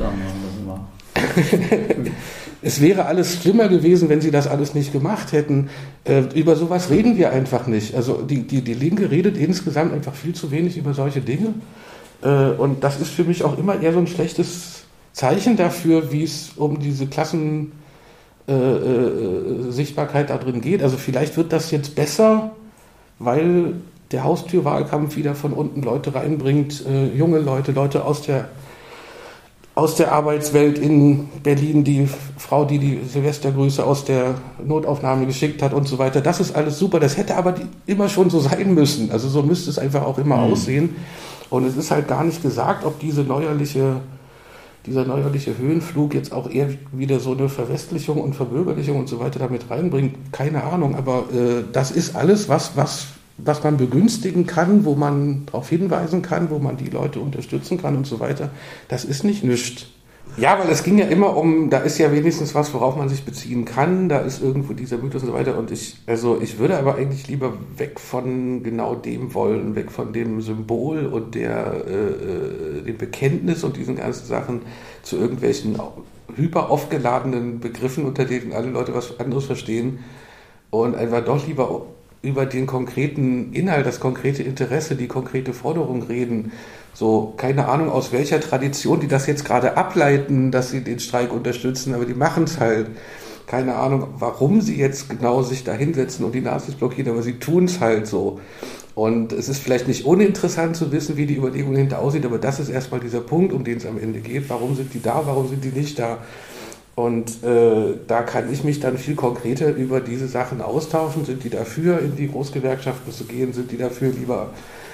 Es wäre alles schlimmer gewesen, wenn sie das alles nicht gemacht hätten. Äh, über sowas reden wir einfach nicht. Also die, die, die Linke redet insgesamt einfach viel zu wenig über solche Dinge. Äh, und das ist für mich auch immer eher so ein schlechtes Zeichen dafür, wie es um diese Klassen äh, äh, Sichtbarkeit da drin geht. Also vielleicht wird das jetzt besser, weil der Haustürwahlkampf wieder von unten Leute reinbringt, äh, junge Leute, Leute aus der aus der Arbeitswelt in Berlin, die Frau, die die Silvestergrüße aus der Notaufnahme geschickt hat und so weiter. Das ist alles super. Das hätte aber die, immer schon so sein müssen. Also so müsste es einfach auch immer mhm. aussehen. Und es ist halt gar nicht gesagt, ob diese neuerliche, dieser neuerliche Höhenflug jetzt auch eher wieder so eine Verwestlichung und Verbürgerlichung und so weiter damit reinbringt. Keine Ahnung. Aber äh, das ist alles, was, was, was man begünstigen kann, wo man darauf hinweisen kann, wo man die Leute unterstützen kann und so weiter. Das ist nicht nichts. Ja, weil es ging ja immer um, da ist ja wenigstens was, worauf man sich beziehen kann, da ist irgendwo dieser Mythos und so weiter und ich, also ich würde aber eigentlich lieber weg von genau dem wollen, weg von dem Symbol und der, äh, dem Bekenntnis und diesen ganzen Sachen zu irgendwelchen hyper aufgeladenen Begriffen, unter denen alle Leute was anderes verstehen und einfach doch lieber über den konkreten Inhalt, das konkrete Interesse, die konkrete Forderung reden. So, keine Ahnung, aus welcher Tradition die das jetzt gerade ableiten, dass sie den Streik unterstützen, aber die machen es halt. Keine Ahnung, warum sie jetzt genau sich da hinsetzen und die Nazis blockieren, aber sie tun es halt so. Und es ist vielleicht nicht uninteressant zu wissen, wie die Überlegung hinter aussieht, aber das ist erstmal dieser Punkt, um den es am Ende geht. Warum sind die da, warum sind die nicht da? Und äh, da kann ich mich dann viel konkreter über diese Sachen austauschen. Sind die dafür, in die Großgewerkschaften zu gehen? Sind die dafür, lieber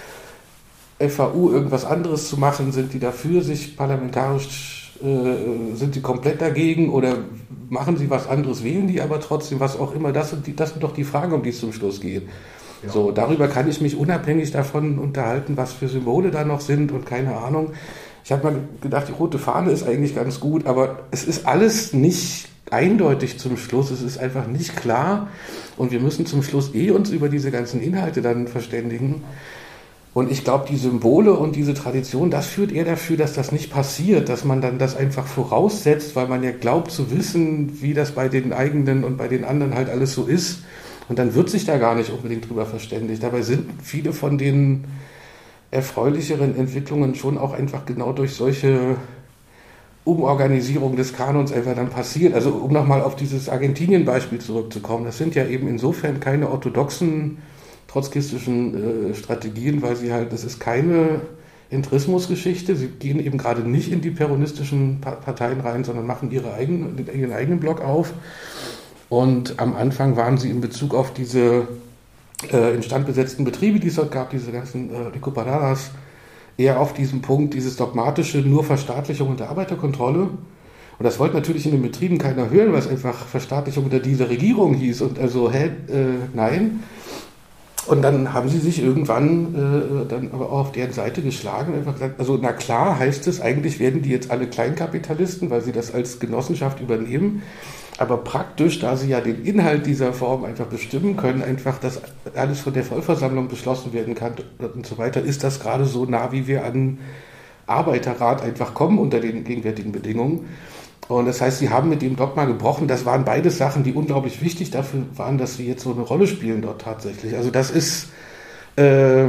F A U irgendwas anderes zu machen? Sind die dafür, sich parlamentarisch, äh, sind die komplett dagegen? Oder machen sie was anderes, wählen die aber trotzdem, was auch immer? Das sind, die, das sind doch die Fragen, um die es zum Schluss geht. Ja. So, darüber kann ich mich unabhängig davon unterhalten, was für Symbole da noch sind und keine Ahnung. Ich habe mal gedacht, die rote Fahne ist eigentlich ganz gut, aber es ist alles nicht eindeutig zum Schluss. Es ist einfach nicht klar und wir müssen zum Schluss eh uns über diese ganzen Inhalte dann verständigen. Und ich glaube, die Symbole und diese Tradition, das führt eher dafür, dass das nicht passiert, dass man dann das einfach voraussetzt, weil man ja glaubt zu wissen, wie das bei den eigenen und bei den anderen halt alles so ist. Und dann wird sich da gar nicht unbedingt drüber verständigt. Dabei sind viele von den erfreulicheren Entwicklungen schon auch einfach genau durch solche Umorganisierung des Kanons einfach dann passiert. Also um nochmal auf dieses Argentinien-Beispiel zurückzukommen, das sind ja eben insofern keine orthodoxen trotzkistischen äh, Strategien, weil sie halt, das ist keine Entrismusgeschichte, sie gehen eben gerade nicht in die peronistischen pa- Parteien rein, sondern machen ihre eigenen, ihren eigenen Block auf. Und am Anfang waren sie in Bezug auf diese äh, instand besetzten Betriebe, die es dort gab, diese ganzen äh, Recuperadas, eher auf diesem Punkt, dieses dogmatische, nur Verstaatlichung unter Arbeiterkontrolle. Und das wollte natürlich in den Betrieben keiner hören, weil es einfach Verstaatlichung unter dieser Regierung hieß. Und also, hä, äh, nein. Und dann haben sie sich irgendwann äh, dann aber auch auf deren Seite geschlagen und einfach gesagt, also na klar heißt es, eigentlich werden die jetzt alle Kleinkapitalisten, weil sie das als Genossenschaft übernehmen. Aber praktisch, da sie ja den Inhalt dieser Form einfach bestimmen können, einfach, dass alles von der Vollversammlung beschlossen werden kann und so weiter, ist das gerade so nah, wie wir an Arbeiterrat einfach kommen unter den gegenwärtigen Bedingungen. Und das heißt, sie haben mit dem Dogma gebrochen. Das waren beides Sachen, die unglaublich wichtig dafür waren, dass sie jetzt so eine Rolle spielen dort tatsächlich. Also das ist äh,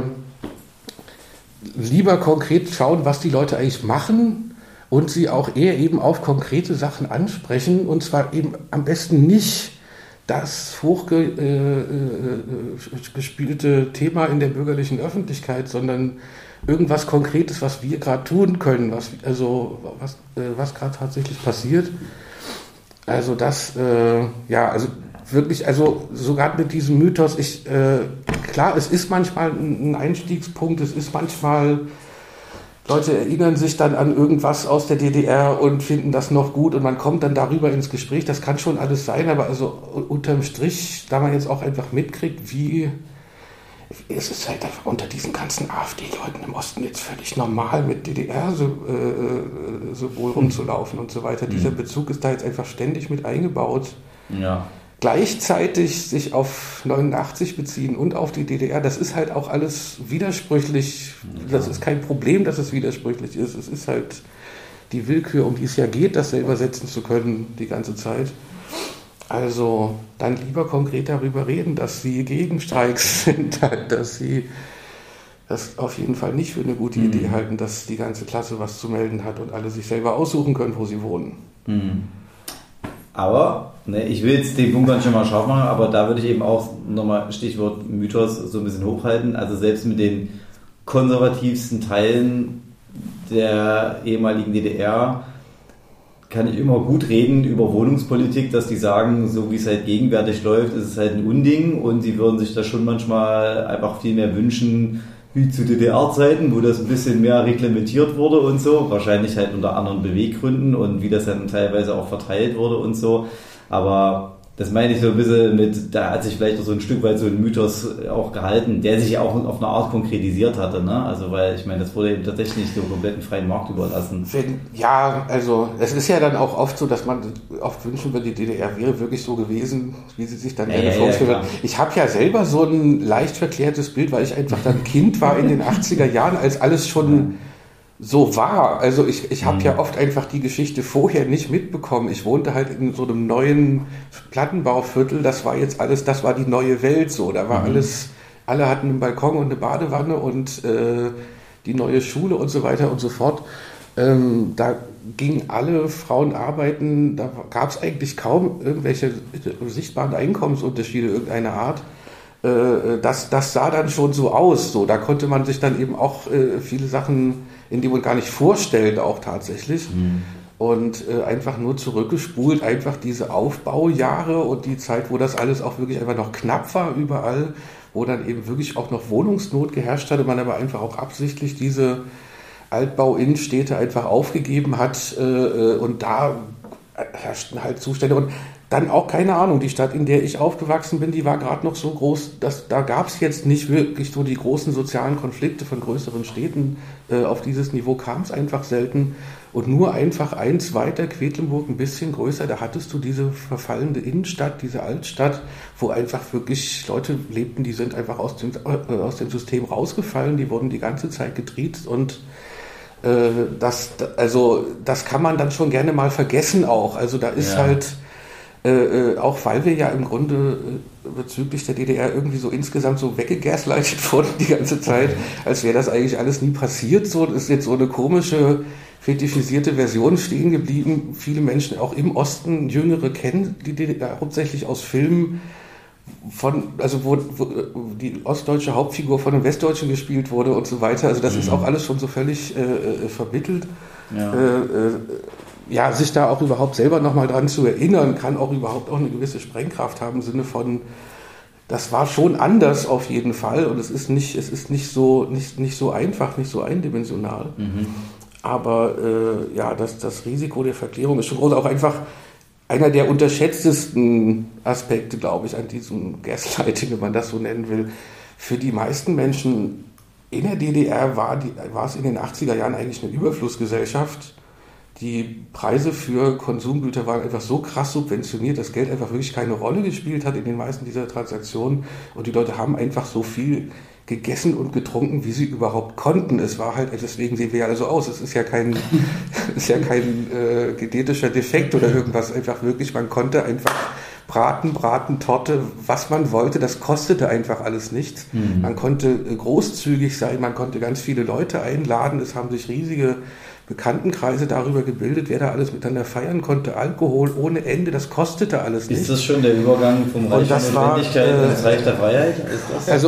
lieber konkret schauen, was die Leute eigentlich machen und sie auch eher eben auf konkrete Sachen ansprechen. Und zwar eben am besten nicht das hochgespielte äh, äh, Thema in der bürgerlichen Öffentlichkeit, sondern irgendwas Konkretes, was wir gerade tun können, was, also, was, äh, was gerade tatsächlich passiert. Also das, äh, ja, also wirklich, also sogar mit diesem Mythos, ich, äh, klar, es ist manchmal ein Einstiegspunkt, es ist manchmal, Leute erinnern sich dann an irgendwas aus der D D R und finden das noch gut und man kommt dann darüber ins Gespräch, das kann schon alles sein, aber also unterm Strich, da man jetzt auch einfach mitkriegt, wie es ist halt einfach unter diesen ganzen AfD-Leuten im Osten jetzt völlig normal, mit D D R-Symbol rumzulaufen und so weiter. Mhm. Dieser Bezug ist da jetzt einfach ständig mit eingebaut. Ja. Gleichzeitig sich auf neunundachtzig beziehen und auf die D D R, das ist halt auch alles widersprüchlich. Ja. Das ist kein Problem, dass es widersprüchlich ist. Es ist halt die Willkür, um die es ja geht, das selber setzen zu können die ganze Zeit. Also dann lieber konkret darüber reden, dass sie gegen Streiks sind, dass sie das auf jeden Fall nicht für eine gute mhm. Idee halten, dass die ganze Klasse was zu melden hat und alle sich selber aussuchen können, wo sie wohnen. Mhm. Aber, ne, ich will jetzt den Punkt dann schon mal scharf machen, aber da würde ich eben auch nochmal Stichwort Mythos so ein bisschen hochhalten. Also selbst mit den konservativsten Teilen der ehemaligen D D R kann ich immer gut reden über Wohnungspolitik, dass die sagen, so wie es halt gegenwärtig läuft, ist es halt ein Unding und sie würden sich da schon manchmal einfach viel mehr wünschen, wie zu D D R-Zeiten, wo das ein bisschen mehr reglementiert wurde und so, wahrscheinlich halt unter anderen Beweggründen und wie das dann teilweise auch verteilt wurde und so, aber Das meine ich so ein bisschen mit, da hat sich vielleicht auch so ein Stück weit so ein Mythos auch gehalten, der sich auch auf eine Art konkretisiert hatte, ne? Also weil ich meine, das wurde eben tatsächlich nicht so kompletten freien Markt überlassen. Wenn, ja, also es ist ja dann auch oft so, dass man oft wünschen würde, die D D R wäre wirklich so gewesen, wie sie sich dann ja, gerne ja, vorgestellt ja, hat. Ich habe ja selber so ein leicht verklärtes Bild, weil ich einfach dann Kind war in den achtziger Jahren, als alles schon so war. Also ich, ich habe mhm. ja oft einfach die Geschichte vorher nicht mitbekommen. Ich wohnte halt in so einem neuen Plattenbauviertel, das war jetzt alles, das war die neue Welt so. Da war mhm. alles, alle hatten einen Balkon und eine Badewanne und äh, die neue Schule und so weiter und so fort. Ähm, da gingen alle Frauen arbeiten, da gab es eigentlich kaum irgendwelche sichtbaren Einkommensunterschiede irgendeiner Art. Äh, das, das sah dann schon so aus. So. Da konnte man sich dann eben auch äh, viele Sachen in dem man gar nicht vorstellen, auch tatsächlich. Mhm. Und äh, einfach nur zurückgespult, einfach diese Aufbaujahre und die Zeit, wo das alles auch wirklich einfach noch knapp war überall, wo dann eben wirklich auch noch Wohnungsnot geherrscht hatte, man aber einfach auch absichtlich diese Altbau-Innenstädte einfach aufgegeben hat äh, und da herrschten halt Zustände und dann auch, keine Ahnung, die Stadt, in der ich aufgewachsen bin, die war gerade noch so groß, dass da gab es jetzt nicht wirklich so die großen sozialen Konflikte von größeren Städten. Äh, auf dieses Niveau kam es einfach selten. Und nur einfach eins weiter, Quedlinburg ein bisschen größer, da hattest du diese verfallende Innenstadt, diese Altstadt, wo einfach wirklich Leute lebten, die sind einfach aus dem, äh, aus dem System rausgefallen, die wurden die ganze Zeit getriezt und äh, das, also, das kann man dann schon gerne mal vergessen auch. Also da ist ja. halt Äh, auch weil wir ja im Grunde äh, bezüglich der D D R irgendwie so insgesamt so weggegaslightet wurden die ganze Zeit, als wäre das eigentlich alles nie passiert. So, das ist jetzt so eine komische, fetischisierte Version stehen geblieben. Viele Menschen auch im Osten, Jüngere, kennen die D D R hauptsächlich aus Filmen, von, also wo, wo die ostdeutsche Hauptfigur von einem Westdeutschen gespielt wurde und so weiter. Also das mhm. ist auch alles schon so völlig äh, vermittelt. Ja. Äh, äh, ja, sich da auch überhaupt selber nochmal dran zu erinnern, kann auch überhaupt auch eine gewisse Sprengkraft haben im Sinne von, das war schon anders auf jeden Fall und es ist nicht, es ist nicht so, nicht, nicht so einfach, nicht so eindimensional. Mhm. Aber äh, ja, das, das Risiko der Verklärung ist schon groß, auch einfach einer der unterschätztesten Aspekte, glaube ich, an diesem Gaslighting, wenn man das so nennen will. Für die meisten Menschen in der D D R war, die, war es in den achtziger Jahren eigentlich eine Überflussgesellschaft. Die Preise für Konsumgüter waren einfach so krass subventioniert, dass Geld einfach wirklich keine Rolle gespielt hat in den meisten dieser Transaktionen. Und die Leute haben einfach so viel gegessen und getrunken, wie sie überhaupt konnten. Es war halt, deswegen sehen wir ja alle so aus. Es ist ja kein, ist ja kein äh, genetischer Defekt oder irgendwas. Einfach wirklich, man konnte einfach Braten, Braten, Torte, was man wollte, das kostete einfach alles nichts. Mhm. Man konnte großzügig sein, man konnte ganz viele Leute einladen. Es haben sich riesige Bekanntenkreise darüber gebildet, wer da alles miteinander feiern konnte, Alkohol ohne Ende, das kostete alles nicht. Ist das schon der Übergang vom Reich der Notwendigkeit äh, ins Reich der Freiheit? Ist das also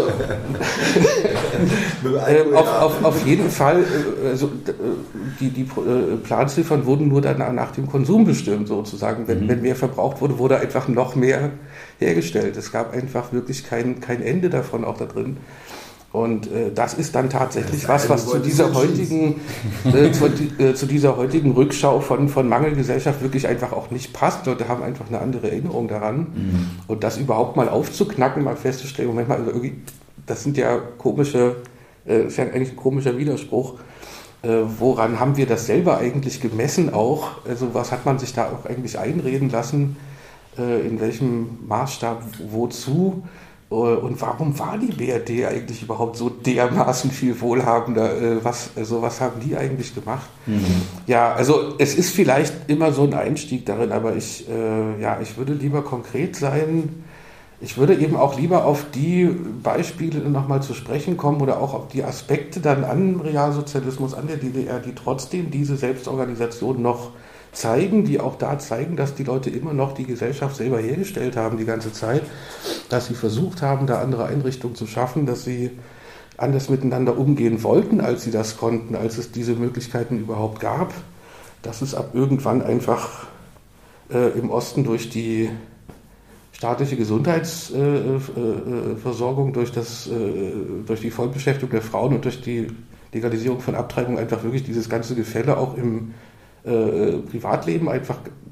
äh, auf, auf, auf jeden Fall, äh, also, die, die äh, Planziffern wurden nur dann nach dem Konsum bestimmt, sozusagen. Wenn, mhm. wenn mehr verbraucht wurde, wurde einfach noch mehr hergestellt. Es gab einfach wirklich kein, kein Ende davon auch da drin. Und äh, das ist dann tatsächlich das was, was zu dieser heutigen, äh, zu, äh, zu dieser heutigen Rückschau von, von Mangelgesellschaft wirklich einfach auch nicht passt. Leute haben einfach eine andere Erinnerung daran. Mhm. Und das überhaupt mal aufzuknacken, mal festzustellen, Moment mal, also irgendwie, das sind ja komische, äh, ist ja eigentlich ein komischer Widerspruch. Äh, woran haben wir das selber eigentlich gemessen auch? Also was hat man sich da auch eigentlich einreden lassen? Äh, in welchem Maßstab, wozu? Und warum war die B R D eigentlich überhaupt so dermaßen viel wohlhabender? Was, also was haben die eigentlich gemacht? Mhm. Ja, also es ist vielleicht immer so ein Einstieg darin, aber ich, äh, ja, ich würde lieber konkret sein. Ich würde eben auch lieber auf die Beispiele nochmal zu sprechen kommen oder auch auf die Aspekte dann an Realsozialismus, an der D D R, die trotzdem diese Selbstorganisation noch zeigen, die auch da zeigen, dass die Leute immer noch die Gesellschaft selber hergestellt haben die ganze Zeit, dass sie versucht haben, da andere Einrichtungen zu schaffen, dass sie anders miteinander umgehen wollten, als sie das konnten, als es diese Möglichkeiten überhaupt gab, dass es ab irgendwann einfach äh, im Osten durch die staatliche Gesundheitsversorgung, äh, äh, durch, das, äh, durch die Vollbeschäftigung der Frauen und durch die Legalisierung von Abtreibung einfach wirklich dieses ganze Gefälle auch im Äh, Privatleben einfach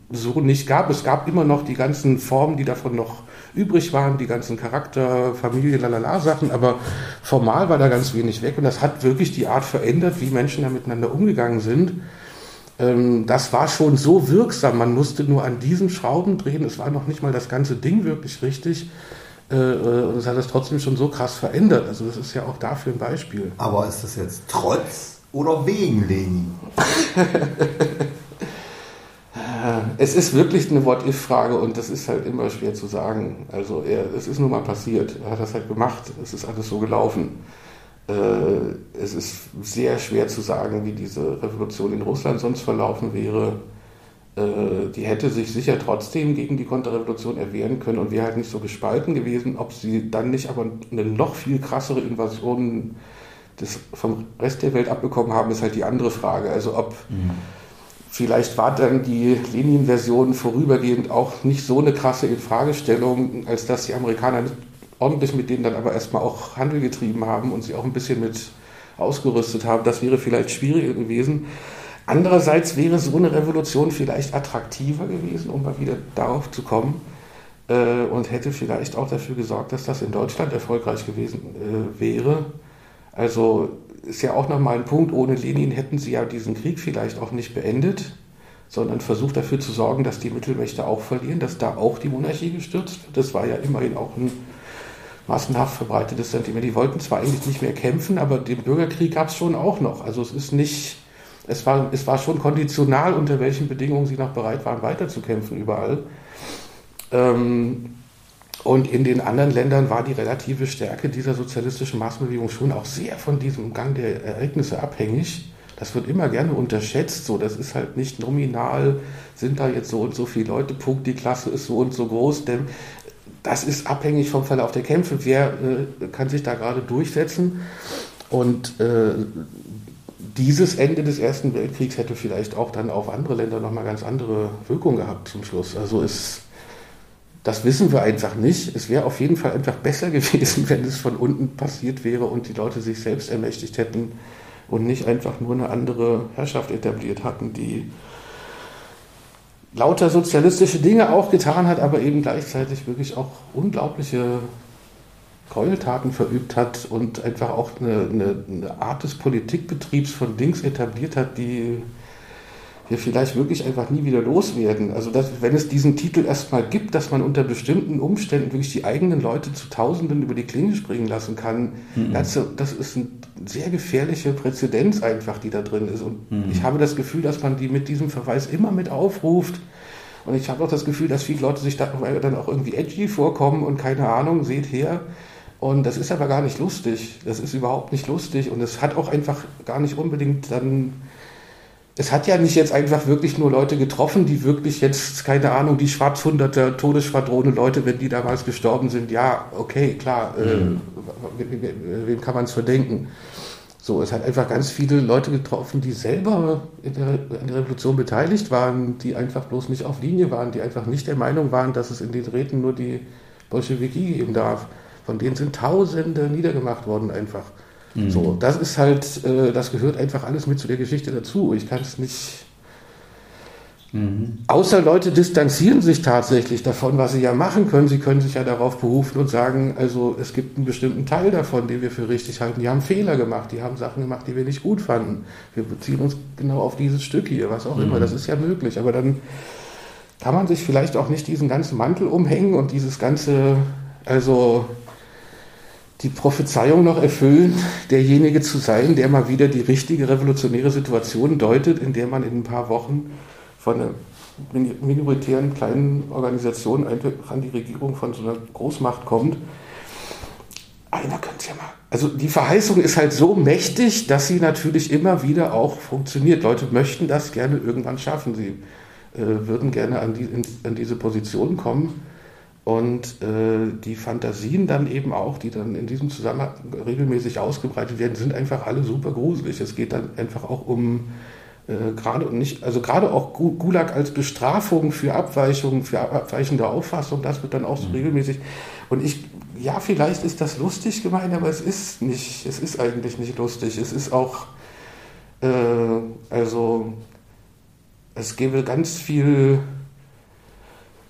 so nicht gab. Es gab immer noch die ganzen Formen, die davon noch übrig waren, die ganzen Charakter, Familie, lalala Sachen, aber formal war da ganz wenig weg und das hat wirklich die Art verändert, wie Menschen da miteinander umgegangen sind. Ähm, das war schon so wirksam, man musste nur an diesen Schrauben drehen, es war noch nicht mal das ganze Ding wirklich richtig äh, und es hat es trotzdem schon so krass verändert, also das ist ja auch dafür ein Beispiel. Aber ist das jetzt trotz oder wegen Lenin? Es ist wirklich eine What-If-Frage und das ist halt immer schwer zu sagen. Also er, es ist nun mal passiert, er hat das halt gemacht, es ist alles so gelaufen. Äh, es ist sehr schwer zu sagen, wie diese Revolution in Russland sonst verlaufen wäre. Äh, die hätte sich sicher trotzdem gegen die Konterrevolution erwehren können und wäre halt nicht so gespalten gewesen. Ob sie dann nicht aber eine noch viel krassere Invasion des, vom Rest der Welt abbekommen haben, ist halt die andere Frage. Also ob... Mhm. Vielleicht war dann die Lenin-Version vorübergehend auch nicht so eine krasse Infragestellung, als dass die Amerikaner ordentlich mit denen dann aber erstmal auch Handel getrieben haben und sie auch ein bisschen mit ausgerüstet haben. Das wäre vielleicht schwieriger gewesen. Andererseits wäre so eine Revolution vielleicht attraktiver gewesen, um mal wieder darauf zu kommen, äh, und hätte vielleicht auch dafür gesorgt, dass das in Deutschland erfolgreich gewesen äh, wäre. Also ist ja auch nochmal ein Punkt, ohne Lenin hätten sie ja diesen Krieg vielleicht auch nicht beendet, sondern versucht dafür zu sorgen, dass die Mittelmächte auch verlieren, dass da auch die Monarchie gestürzt wird. Das war ja immerhin auch ein massenhaft verbreitetes Sentiment. Die wollten zwar eigentlich nicht mehr kämpfen, aber den Bürgerkrieg gab es schon auch noch. Also es ist nicht, es war, es war schon konditional, unter welchen Bedingungen sie noch bereit waren, weiterzukämpfen überall. Ähm, Und in den anderen Ländern war die relative Stärke dieser sozialistischen Massenbewegung schon auch sehr von diesem Gang der Ereignisse abhängig. Das wird immer gerne unterschätzt. So, das ist halt nicht nominal, sind da jetzt so und so viele Leute, Punkt, die Klasse ist so und so groß. Denn das ist abhängig vom Verlauf der Kämpfe. Wer äh, kann sich da gerade durchsetzen? Und äh, dieses Ende des Ersten Weltkriegs hätte vielleicht auch dann auf andere Länder nochmal ganz andere Wirkung gehabt zum Schluss. Also es Das wissen wir einfach nicht. Es wäre auf jeden Fall einfach besser gewesen, wenn es von unten passiert wäre und die Leute sich selbst ermächtigt hätten und nicht einfach nur eine andere Herrschaft etabliert hatten, die lauter sozialistische Dinge auch getan hat, aber eben gleichzeitig wirklich auch unglaubliche Gräueltaten verübt hat und einfach auch eine, eine, eine Art des Politikbetriebs von Dings etabliert hat, die wir vielleicht wirklich einfach nie wieder loswerden. Also dass, wenn es diesen Titel erstmal gibt, dass man unter bestimmten Umständen wirklich die eigenen Leute zu Tausenden über die Klinge springen lassen kann, mhm. das, das ist eine sehr gefährliche Präzedenz einfach, die da drin ist. Und mhm. ich habe das Gefühl, dass man die mit diesem Verweis immer mit aufruft. Und ich habe auch das Gefühl, dass viele Leute sich da dann auch irgendwie edgy vorkommen und keine Ahnung, seht her. Und das ist aber gar nicht lustig. Das ist überhaupt nicht lustig. Und es hat auch einfach gar nicht unbedingt dann... Es hat ja nicht jetzt einfach wirklich nur Leute getroffen, die wirklich jetzt, keine Ahnung, die Schwarzhunderter, Todesschwadrone Leute, wenn die damals gestorben sind, ja, okay, klar, mhm. äh, wem kann man es verdenken? So, es hat einfach ganz viele Leute getroffen, die selber in der, in der Revolution beteiligt waren, die einfach bloß nicht auf Linie waren, die einfach nicht der Meinung waren, dass es in den Räten nur die Bolschewiki geben darf. Von denen sind Tausende niedergemacht worden einfach. Mhm. So, das ist halt, äh, das gehört einfach alles mit zu der Geschichte dazu. Ich kann es nicht... Mhm. Außer Leute distanzieren sich tatsächlich davon, was sie ja machen können. Sie können sich ja darauf berufen und sagen, also es gibt einen bestimmten Teil davon, den wir für richtig halten. Die haben Fehler gemacht, die haben Sachen gemacht, die wir nicht gut fanden. Wir beziehen uns genau auf dieses Stück hier, was auch mhm. immer. Das ist ja möglich. Aber dann kann man sich vielleicht auch nicht diesen ganzen Mantel umhängen und dieses ganze, also... die Prophezeiung noch erfüllen, derjenige zu sein, der mal wieder die richtige revolutionäre Situation deutet, in der man in ein paar Wochen von einer minoritären kleinen Organisation einfach an die Regierung von so einer Großmacht kommt. Einer könnte es ja mal. Also die Verheißung ist halt so mächtig, dass sie natürlich immer wieder auch funktioniert. Leute möchten das gerne irgendwann schaffen. Sie äh, würden gerne an, die, in, an diese Position kommen. Und äh, die Fantasien dann eben auch, die dann in diesem Zusammenhang regelmäßig ausgebreitet werden, sind einfach alle super gruselig. Es geht dann einfach auch um äh, gerade und nicht, also gerade auch Gulag als Bestrafung für Abweichungen, für abweichende Auffassung, das wird dann auch so mhm. regelmäßig. Und ich, ja, vielleicht ist das lustig gemeint, aber es ist nicht, es ist eigentlich nicht lustig. Es ist auch, äh, also es gäbe ganz viel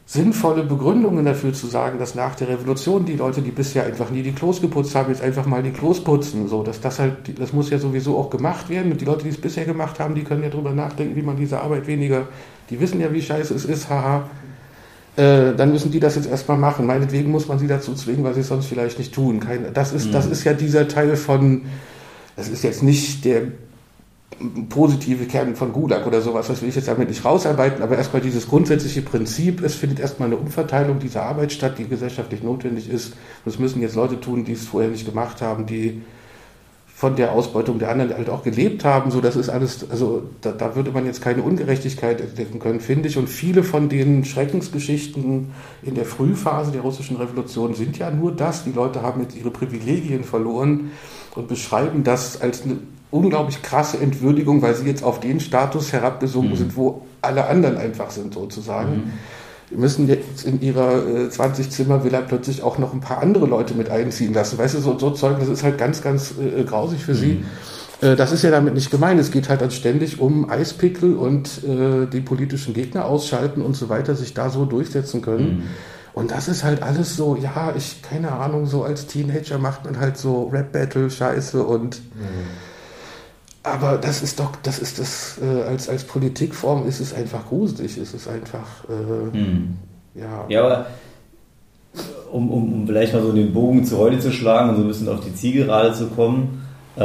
sinnvolle Begründungen dafür zu sagen, dass nach der Revolution die Leute, die bisher einfach nie die Klos geputzt haben, jetzt einfach mal die Klos putzen. So, dass das halt, das muss ja sowieso auch gemacht werden. Und die Leute, die es bisher gemacht haben, die können ja drüber nachdenken, wie man diese Arbeit weniger, die wissen ja, wie scheiße es ist, haha. Äh, dann müssen die das jetzt erstmal machen. Meinetwegen muss man sie dazu zwingen, weil sie es sonst vielleicht nicht tun. Kein, das ist, mhm. das ist ja dieser Teil von, das ist jetzt nicht der positive Kern von Gulag oder sowas, das will ich jetzt damit nicht rausarbeiten, aber erstmal dieses grundsätzliche Prinzip, es findet erstmal eine Umverteilung dieser Arbeit statt, die gesellschaftlich notwendig ist. Und es müssen jetzt Leute tun, die es vorher nicht gemacht haben, die von der Ausbeutung der anderen halt auch gelebt haben. So, das ist alles, also da, da würde man jetzt keine Ungerechtigkeit entdecken können, finde ich. Und viele von den Schreckensgeschichten in der Frühphase der russischen Revolution sind ja nur das. Die Leute haben jetzt ihre Privilegien verloren und beschreiben das als eine unglaublich krasse Entwürdigung, weil sie jetzt auf den Status herabgesunken mhm. sind, wo alle anderen einfach sind, sozusagen. Mhm. Die müssen jetzt in ihrer äh, zwanzig-Zimmer-Villa plötzlich auch noch ein paar andere Leute mit einziehen lassen. Weißt du, so, so Zeug, das ist halt ganz, ganz äh, grausig für mhm. sie. Äh, das ist ja damit nicht gemeint. Es geht halt dann ständig um Eispickel und äh, die politischen Gegner ausschalten und so weiter, sich da so durchsetzen können. Mhm. Und das ist halt alles so, ja, ich, keine Ahnung, so als Teenager macht man halt so Rap-Battle-Scheiße und mhm. aber das ist doch, das ist das, äh, als, als Politikform ist es einfach gruselig, ist es einfach, äh, hm. ja. Ja, aber um, um, um vielleicht mal so den Bogen zu heute zu schlagen und so ein bisschen auf die Zielgerade zu kommen, äh,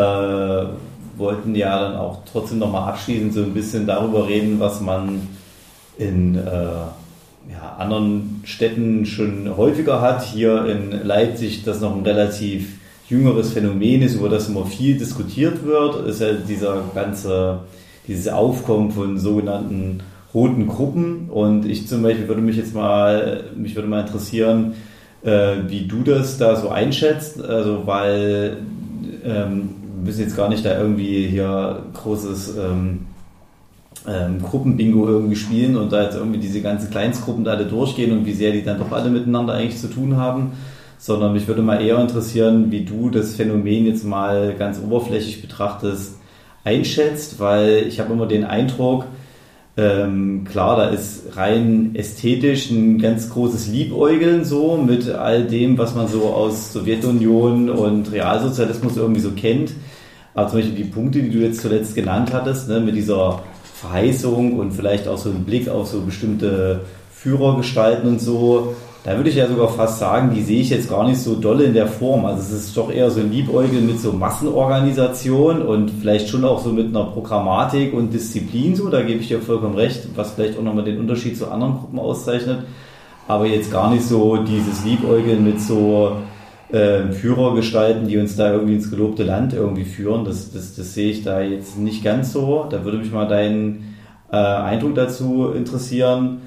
wollten ja dann auch trotzdem nochmal abschließend so ein bisschen darüber reden, was man in äh, ja, anderen Städten schon häufiger hat. Hier in Leipzig, das noch ein relativ jüngeres Phänomen ist, über das immer viel diskutiert wird, ist ja dieser ganze, dieses Aufkommen von sogenannten roten Gruppen. Und ich zum Beispiel würde mich jetzt mal, mich würde mal interessieren, äh, wie du das da so einschätzt, also weil ähm, wir müssen jetzt gar nicht da irgendwie hier großes ähm, ähm, Gruppenbingo irgendwie spielen und da jetzt irgendwie diese ganzen Kleinstgruppen da alle durchgehen und wie sehr die dann doch alle miteinander eigentlich zu tun haben, sondern mich würde mal eher interessieren, wie du das Phänomen jetzt mal ganz oberflächlich betrachtest, einschätzt, weil ich habe immer den Eindruck, ähm, klar, da ist rein ästhetisch ein ganz großes Liebäugeln so mit all dem, was man so aus Sowjetunion und Realsozialismus irgendwie so kennt, aber zum Beispiel die Punkte, die du jetzt zuletzt genannt hattest, ne, mit dieser Verheißung und vielleicht auch so ein Blick auf so bestimmte Führergestalten und so, da würde ich ja sogar fast sagen, die sehe ich jetzt gar nicht so doll in der Form. Also es ist doch eher so ein Liebäugeln mit so Massenorganisation und vielleicht schon auch so mit einer Programmatik und Disziplin so, da gebe ich dir vollkommen recht, was vielleicht auch nochmal den Unterschied zu anderen Gruppen auszeichnet. Aber jetzt gar nicht so dieses Liebäugeln mit so äh, Führergestalten, die uns da irgendwie ins gelobte Land irgendwie führen. Das, das, das sehe ich da jetzt nicht ganz so. Da würde mich mal dein äh, Eindruck dazu interessieren.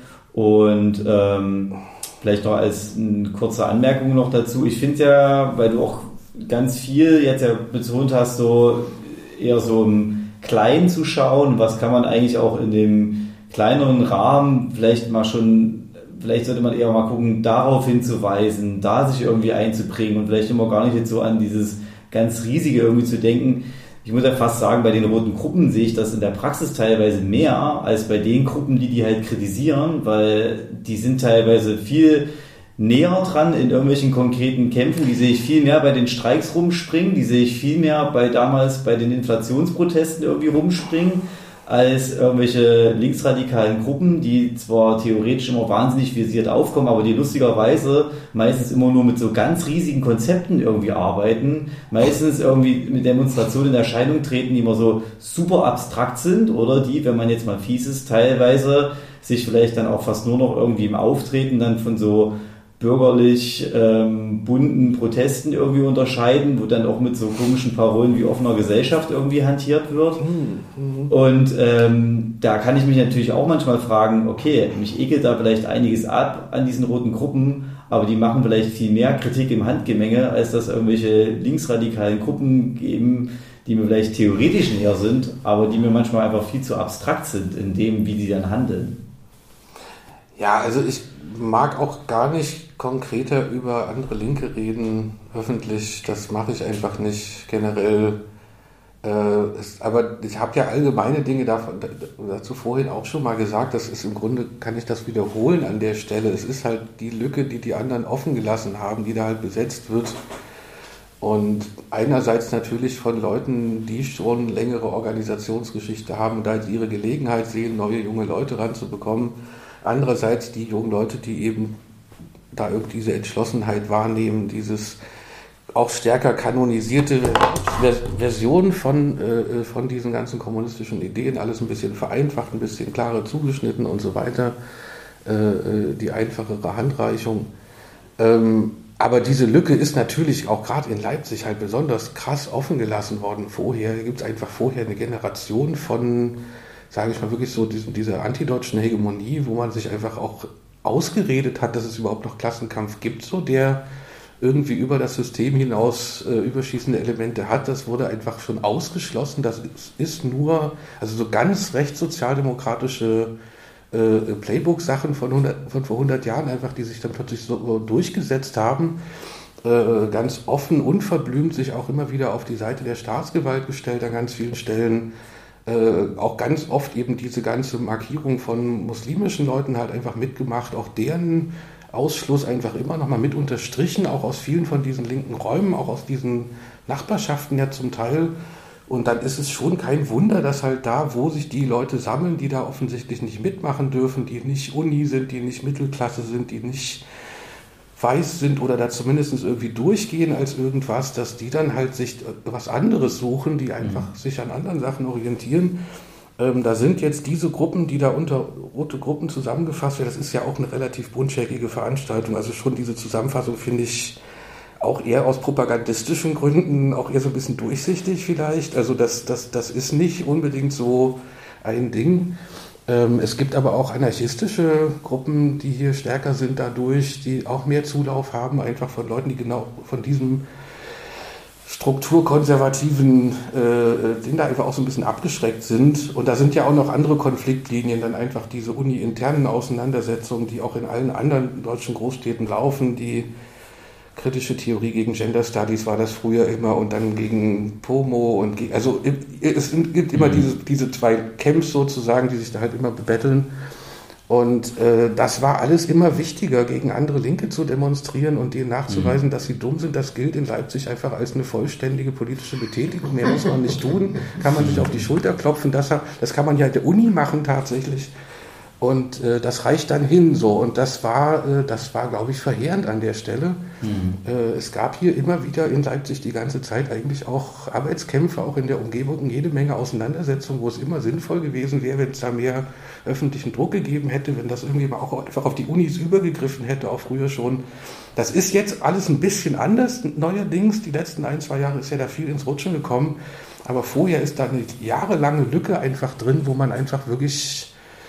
Und ähm, vielleicht noch als eine kurze Anmerkung noch dazu. Ich finde ja, weil du auch ganz viel jetzt ja betont hast, so eher so im Kleinen zu schauen, was kann man eigentlich auch in dem kleineren Rahmen vielleicht mal schon, vielleicht sollte man eher mal gucken, darauf hinzuweisen, da sich irgendwie einzubringen und vielleicht immer gar nicht jetzt so an dieses ganz Riesige irgendwie zu denken. Ich muss ja fast sagen, bei den roten Gruppen sehe ich das in der Praxis teilweise mehr als bei den Gruppen, die die halt kritisieren, weil die sind teilweise viel näher dran in irgendwelchen konkreten Kämpfen. Die sehe ich viel mehr bei den Streiks rumspringen, die sehe ich viel mehr bei damals bei den Inflationsprotesten irgendwie rumspringen, als irgendwelche linksradikalen Gruppen, die zwar theoretisch immer wahnsinnig visiert aufkommen, aber die lustigerweise meistens immer nur mit so ganz riesigen Konzepten irgendwie arbeiten, meistens irgendwie mit Demonstrationen in Erscheinung treten, die immer so super abstrakt sind oder die, wenn man jetzt mal fies ist, teilweise sich vielleicht dann auch fast nur noch irgendwie im Auftreten dann von so bürgerlich ähm, bunten Protesten irgendwie unterscheiden, wo dann auch mit so komischen Parolen wie offener Gesellschaft irgendwie hantiert wird. Mhm. Und ähm, da kann ich mich natürlich auch manchmal fragen, okay, mich ekelt da vielleicht einiges ab an diesen roten Gruppen, aber die machen vielleicht viel mehr Kritik im Handgemenge, als dass irgendwelche linksradikalen Gruppen geben, die mir vielleicht theoretisch näher sind, aber die mir manchmal einfach viel zu abstrakt sind in dem, wie die dann handeln. Ja, also ich mag auch gar nicht konkreter über andere Linke reden, öffentlich. Das mache ich einfach nicht. Generell Äh, ist, aber ich habe ja allgemeine Dinge davon, dazu vorhin auch schon mal gesagt, das ist im Grunde, kann ich das wiederholen an der Stelle, es ist halt die Lücke, die die anderen offen gelassen haben, die da halt besetzt wird. Und einerseits natürlich von Leuten, die schon längere Organisationsgeschichte haben und da jetzt ihre Gelegenheit sehen, neue junge Leute ranzubekommen. Andererseits die jungen Leute, die eben da irgendwie diese Entschlossenheit wahrnehmen, dieses auch stärker kanonisierte Version von, äh, von diesen ganzen kommunistischen Ideen, alles ein bisschen vereinfacht, ein bisschen klarer zugeschnitten und so weiter, äh, die einfachere Handreichung. Ähm, Aber diese Lücke ist natürlich auch gerade in Leipzig halt besonders krass offen gelassen worden vorher. Hier gibt es einfach vorher eine Generation von, sage ich mal, wirklich so diesen, dieser antideutschen Hegemonie, wo man sich einfach auch ausgeredet hat, dass es überhaupt noch Klassenkampf gibt, so der irgendwie über das System hinaus äh, überschießende Elemente hat. Das wurde einfach schon ausgeschlossen. Das ist, ist nur, also so ganz rechtssozialdemokratische Playbook-Sachen von, hundert, von vor hundert Jahren einfach, die sich dann plötzlich so durchgesetzt haben, äh, ganz offen, unverblümt sich auch immer wieder auf die Seite der Staatsgewalt gestellt an ganz vielen Stellen, äh, auch ganz oft eben diese ganze Markierung von muslimischen Leuten halt einfach mitgemacht, auch deren Ausschluss einfach immer nochmal mit unterstrichen, auch aus vielen von diesen linken Räumen, auch aus diesen Nachbarschaften ja zum Teil. Und dann ist es schon kein Wunder, dass halt da, wo sich die Leute sammeln, die da offensichtlich nicht mitmachen dürfen, die nicht Uni sind, die nicht Mittelklasse sind, die nicht weiß sind oder da zumindest irgendwie durchgehen als irgendwas, dass die dann halt sich was anderes suchen, die einfach mhm. sich an anderen Sachen orientieren. Ähm, da sind jetzt diese Gruppen, die da unter rote Gruppen zusammengefasst werden, das ist ja auch eine relativ buntscheckige Veranstaltung. Also schon diese Zusammenfassung finde ich auch eher aus propagandistischen Gründen, auch eher so ein bisschen durchsichtig vielleicht. Also das, das, das ist nicht unbedingt so ein Ding. Ähm, es gibt aber auch anarchistische Gruppen, die hier stärker sind dadurch, die auch mehr Zulauf haben, einfach von Leuten, die genau von diesem strukturkonservativen äh, Ding da einfach auch so ein bisschen abgeschreckt sind. Und da sind ja auch noch andere Konfliktlinien, dann einfach diese uni-internen Auseinandersetzungen, die auch in allen anderen deutschen Großstädten laufen, die kritische Theorie gegen Gender Studies war das früher immer und dann gegen Pomo und gegen, also es gibt immer mhm. diese, diese zwei Camps sozusagen, die sich da halt immer bebetteln und äh, das war alles immer wichtiger, gegen andere Linke zu demonstrieren und denen nachzuweisen, mhm. dass sie dumm sind. Das gilt in Leipzig einfach als eine vollständige politische Betätigung, mehr muss man nicht tun, kann man sich auf die Schulter klopfen, das, das kann man ja in der Uni machen tatsächlich. Und äh, das reicht dann hin so. Und das war, äh, das war, glaube ich, verheerend an der Stelle. Mhm. Äh, es gab hier immer wieder in Leipzig die ganze Zeit eigentlich auch Arbeitskämpfe, auch in der Umgebung, jede Menge Auseinandersetzungen, wo es immer sinnvoll gewesen wäre, wenn es da mehr öffentlichen Druck gegeben hätte, wenn das irgendwie mal auch einfach auf die Unis übergegriffen hätte, auch früher schon. Das ist jetzt alles ein bisschen anders. Neuerdings, die letzten ein, zwei Jahre ist ja da viel ins Rutschen gekommen. Aber vorher ist da eine jahrelange Lücke einfach drin, wo man einfach wirklich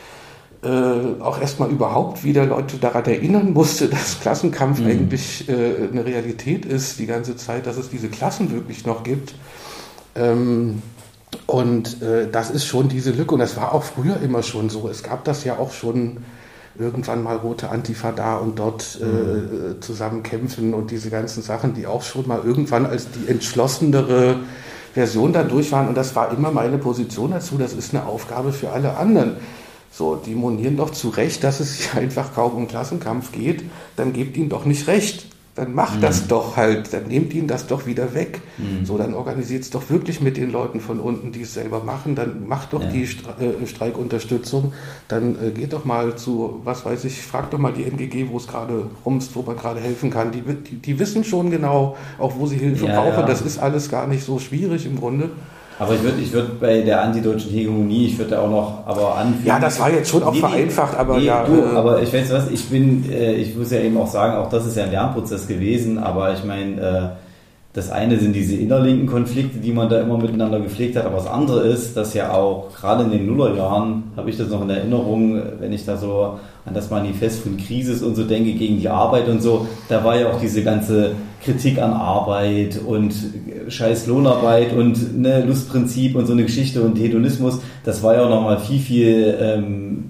Äh, auch erstmal überhaupt wieder Leute daran erinnern musste, dass Klassenkampf mhm. eigentlich äh, eine Realität ist, die ganze Zeit, dass es diese Klassen wirklich noch gibt. Ähm, und äh, das ist schon diese Lücke. Und das war auch früher immer schon so. Es gab das ja auch schon irgendwann mal rote Antifa da und dort äh, mhm. zusammen kämpfen und diese ganzen Sachen, die auch schon mal irgendwann als die entschlossenere Version da durch waren. Und das war immer meine Position dazu. Das ist eine Aufgabe für alle anderen. So, die monieren doch zu Recht, dass es hier einfach kaum um Klassenkampf geht, dann gebt ihnen doch nicht recht. Dann macht mhm. das doch halt, dann nehmt ihnen das doch wieder weg. Mhm. So, dann organisiert es doch wirklich mit den Leuten von unten, die es selber machen, dann macht doch ja. die Stre- äh, Streikunterstützung, dann äh, geht doch mal zu, was weiß ich, fragt doch mal die N G G, wo es gerade rumst, wo man gerade helfen kann. Die, die, die wissen schon genau, auch wo sie Hilfe ja, brauchen. Ja. Das ist alles gar nicht so schwierig im Grunde. Aber ich würde ich würd bei der antideutschen Hegemonie, ich würde da auch noch aber anfügen. Ja, das war jetzt schon auch nee, vereinfacht, aber nee, ja. Du, äh, aber ich weiß was, ich bin, äh, ich muss ja eben auch sagen, auch das ist ja ein Lernprozess gewesen, aber ich meine, äh, das eine sind diese innerlinken Konflikte, die man da immer miteinander gepflegt hat, aber das andere ist, dass ja auch gerade in den Nullerjahren, habe ich das noch in Erinnerung, wenn ich da so an das Manifest von Krisis und so denke, gegen die Arbeit und so, da war ja auch diese ganze Kritik an Arbeit und scheiß Lohnarbeit und ne, Lustprinzip und so eine Geschichte und Hedonismus, das war ja auch nochmal viel, viel, ähm,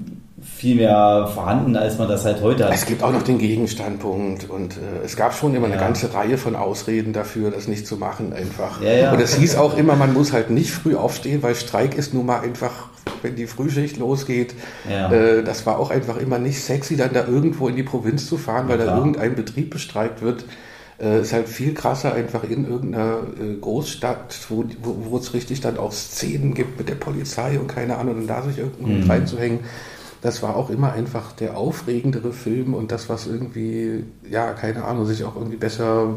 viel mehr vorhanden, als man das halt heute hat. Es gibt auch noch den Gegenstandpunkt und äh, es gab schon immer ja. eine ganze Reihe von Ausreden dafür, das nicht zu machen einfach. Ja, ja. Und es hieß auch immer, man muss halt nicht früh aufstehen, weil Streik ist nun mal einfach, wenn die Frühschicht losgeht, ja. äh, das war auch einfach immer nicht sexy, dann da irgendwo in die Provinz zu fahren, weil ja, da irgendein Betrieb bestreikt wird. Äh, ist halt viel krasser einfach in irgendeiner äh, Großstadt, wo, wo, wo es richtig dann auch Szenen gibt mit der Polizei und keine Ahnung, und da sich irgendwo mhm. reinzuhängen. Das war auch immer einfach der aufregendere Film und das, was irgendwie, ja, keine Ahnung, sich auch irgendwie besser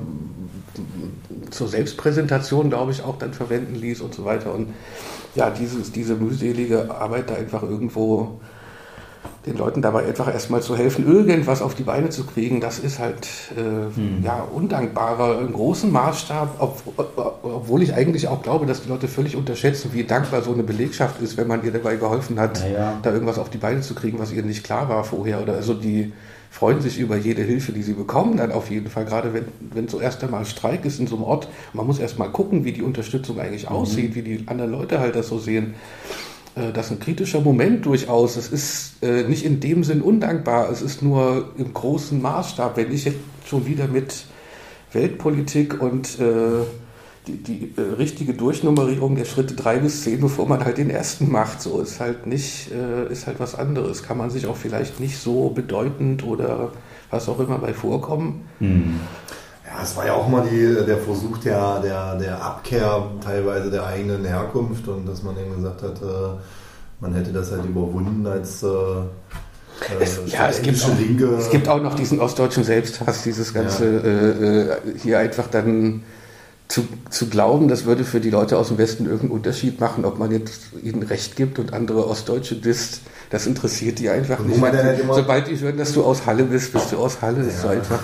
zur Selbstpräsentation, glaube ich, auch dann verwenden ließ und so weiter. Und ja, dieses, diese mühselige Arbeit da einfach irgendwo den Leuten dabei einfach erstmal zu helfen, irgendwas auf die Beine zu kriegen, das ist halt äh, hm. ja, undankbarer im großen Maßstab, ob, ob, obwohl ich eigentlich auch glaube, dass die Leute völlig unterschätzen, wie dankbar so eine Belegschaft ist, wenn man ihr dabei geholfen hat, ja, ja. da irgendwas auf die Beine zu kriegen, was ihr nicht klar war vorher. Oder also die freuen sich über jede Hilfe, die sie bekommen, dann auf jeden Fall, gerade wenn, wenn so erst einmal Streik ist in so einem Ort. Man muss erst mal gucken, wie die Unterstützung eigentlich mhm. aussieht, wie die anderen Leute halt das so sehen. Das ist ein kritischer Moment durchaus. Es ist äh, nicht in dem Sinn undankbar, es ist nur im großen Maßstab. Wenn ich jetzt schon wieder mit Weltpolitik und äh, die, die äh, richtige Durchnummerierung der Schritte drei bis zehn, bevor man halt den ersten macht, so ist halt nicht, äh, ist halt was anderes. Kann man sich auch vielleicht nicht so bedeutend oder was auch immer bei vorkommen. Hm. Ja, es war ja auch mal die, der Versuch der, der, der Abkehr teilweise der eigenen Herkunft und dass man eben gesagt hat, äh, man hätte das halt überwunden als äh, es, äh, ja, es gibt, auch, Linke. Es gibt auch noch diesen ostdeutschen Selbsthass, dieses ganze ja. äh, hier einfach dann zu, zu glauben, das würde für die Leute aus dem Westen irgendeinen Unterschied machen, ob man jetzt ihnen Recht gibt und andere Ostdeutsche disst. Das interessiert die einfach und nicht. Halt sobald die hören, dass du aus Halle bist, bist du aus Halle. Ja. Ist so einfach.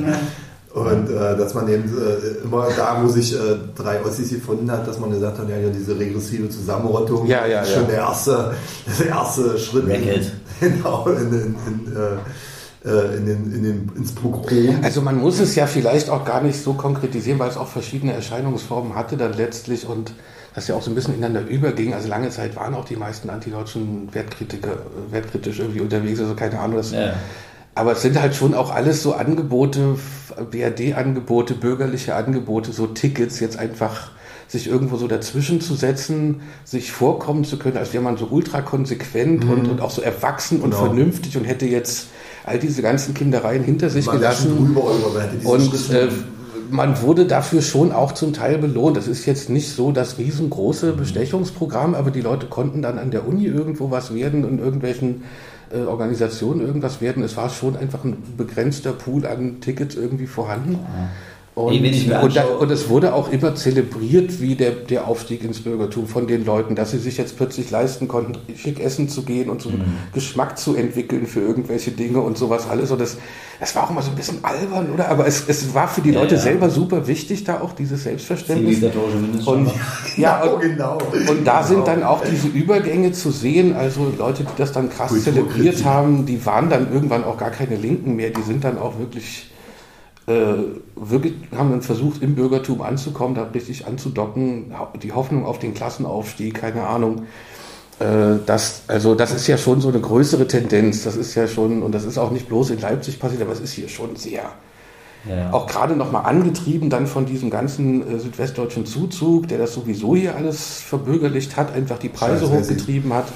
Und äh, dass man eben äh, immer da, wo sich äh, drei Ossis gefunden hat, dass man gesagt hat, ja, ja diese regressive Zusammenrottung ja, ja, ist schon ja. der erste, der erste Schritt in, genau, in, in, in, äh, in, den, in den, ins Pogrom. Also man muss es ja vielleicht auch gar nicht so konkretisieren, weil es auch verschiedene Erscheinungsformen hatte dann letztlich und das ja auch so ein bisschen ineinander überging. Also lange Zeit waren auch die meisten antideutschen Wertkritiker wertkritisch irgendwie unterwegs, also keine Ahnung, das ja. Aber es sind halt schon auch alles so Angebote, B R D-Angebote, bürgerliche Angebote, so Tickets, jetzt einfach sich irgendwo so dazwischen zu setzen, sich vorkommen zu können, als wäre man so ultra konsequent mhm. und, und auch so erwachsen und genau. vernünftig und hätte jetzt all diese ganzen Kindereien hinter sich man gelassen. Und äh, man wurde dafür schon auch zum Teil belohnt. Das ist jetzt nicht so das riesengroße Bestechungsprogramm, aber die Leute konnten dann an der Uni irgendwo was werden und irgendwelchen Organisationen irgendwas werden. Es war schon einfach ein begrenzter Pool an Tickets irgendwie vorhanden. Und, und, da, und es wurde auch immer zelebriert, wie der, der Aufstieg ins Bürgertum von den Leuten, dass sie sich jetzt plötzlich leisten konnten, schick essen zu gehen und so einen mhm. Geschmack zu entwickeln für irgendwelche Dinge und sowas alles. Und das, das war auch immer so ein bisschen albern, oder? Aber es, es war für die ja, Leute ja. selber super wichtig, da auch dieses Selbstverständnis. Und, ja, und, genau. und da genau. sind dann auch diese Übergänge zu sehen, also Leute, die das dann krass zelebriert haben, die waren dann irgendwann auch gar keine Linken mehr, die sind dann auch wirklich wirklich haben dann versucht, im Bürgertum anzukommen, da richtig anzudocken, die Hoffnung auf den Klassenaufstieg, keine Ahnung. Das, also das ist ja schon so eine größere Tendenz, das ist ja schon, und das ist auch nicht bloß in Leipzig passiert, aber es ist hier schon sehr, ja. auch gerade nochmal angetrieben dann von diesem ganzen äh, südwestdeutschen Zuzug, der das sowieso hier alles verbürgerlicht hat, einfach die Preise Scheiße, hochgetrieben hat.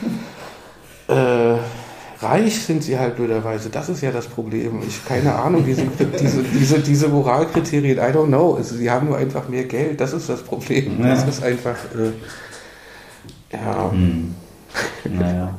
äh, Reich sind sie halt blöderweise, das ist ja das Problem. Ich keine Ahnung, diese, diese, diese, diese Moralkriterien, I don't know. Also, sie haben nur einfach mehr Geld, das ist das Problem. Ja. Das ist einfach, äh, ja. Hm. Naja.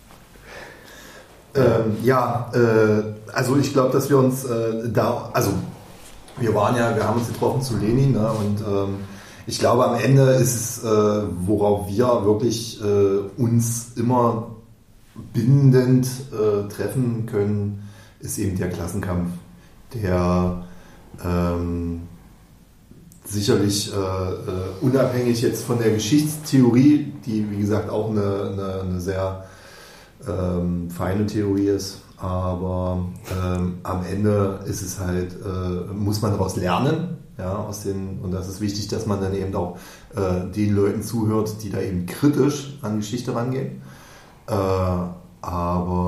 ähm, ja, äh, also ich glaube, dass wir uns äh, da, also wir waren ja, wir haben uns getroffen zu Lenin, ne, und ähm, ich glaube, am Ende ist es, äh, worauf wir wirklich äh, uns immer bindend äh, treffen können, ist eben der Klassenkampf, der ähm, sicherlich äh, äh, unabhängig jetzt von der Geschichtstheorie, die wie gesagt auch eine, eine, eine sehr ähm, feine Theorie ist, aber ähm, am Ende ist es halt, äh, muss man daraus lernen, ja, aus den, und das ist wichtig, dass man dann eben auch äh, den Leuten zuhört, die da eben kritisch an Geschichte rangehen. Äh, aber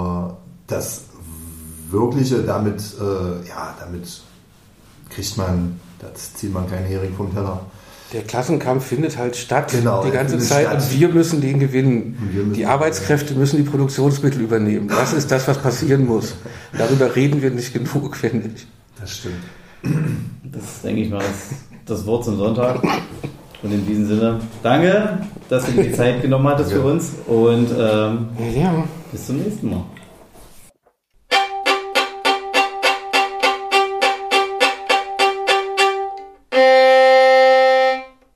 das Wirkliche, damit, äh, ja, damit kriegt man, das zieht man keinen Hering vom Teller. Der Klassenkampf findet halt statt, genau, die ganze Zeit, statt. Und wir müssen den gewinnen. Müssen die Arbeitskräfte ja. müssen die Produktionsmittel übernehmen. Das ist das, was passieren muss. Darüber reden wir nicht genug, finde ich. Das stimmt. Das ist, denke ich mal, das, das Wort zum Sonntag. Und in diesem Sinne, danke, dass du dir die Zeit genommen hattest ja. für uns. Und ähm, ja. bis zum nächsten Mal.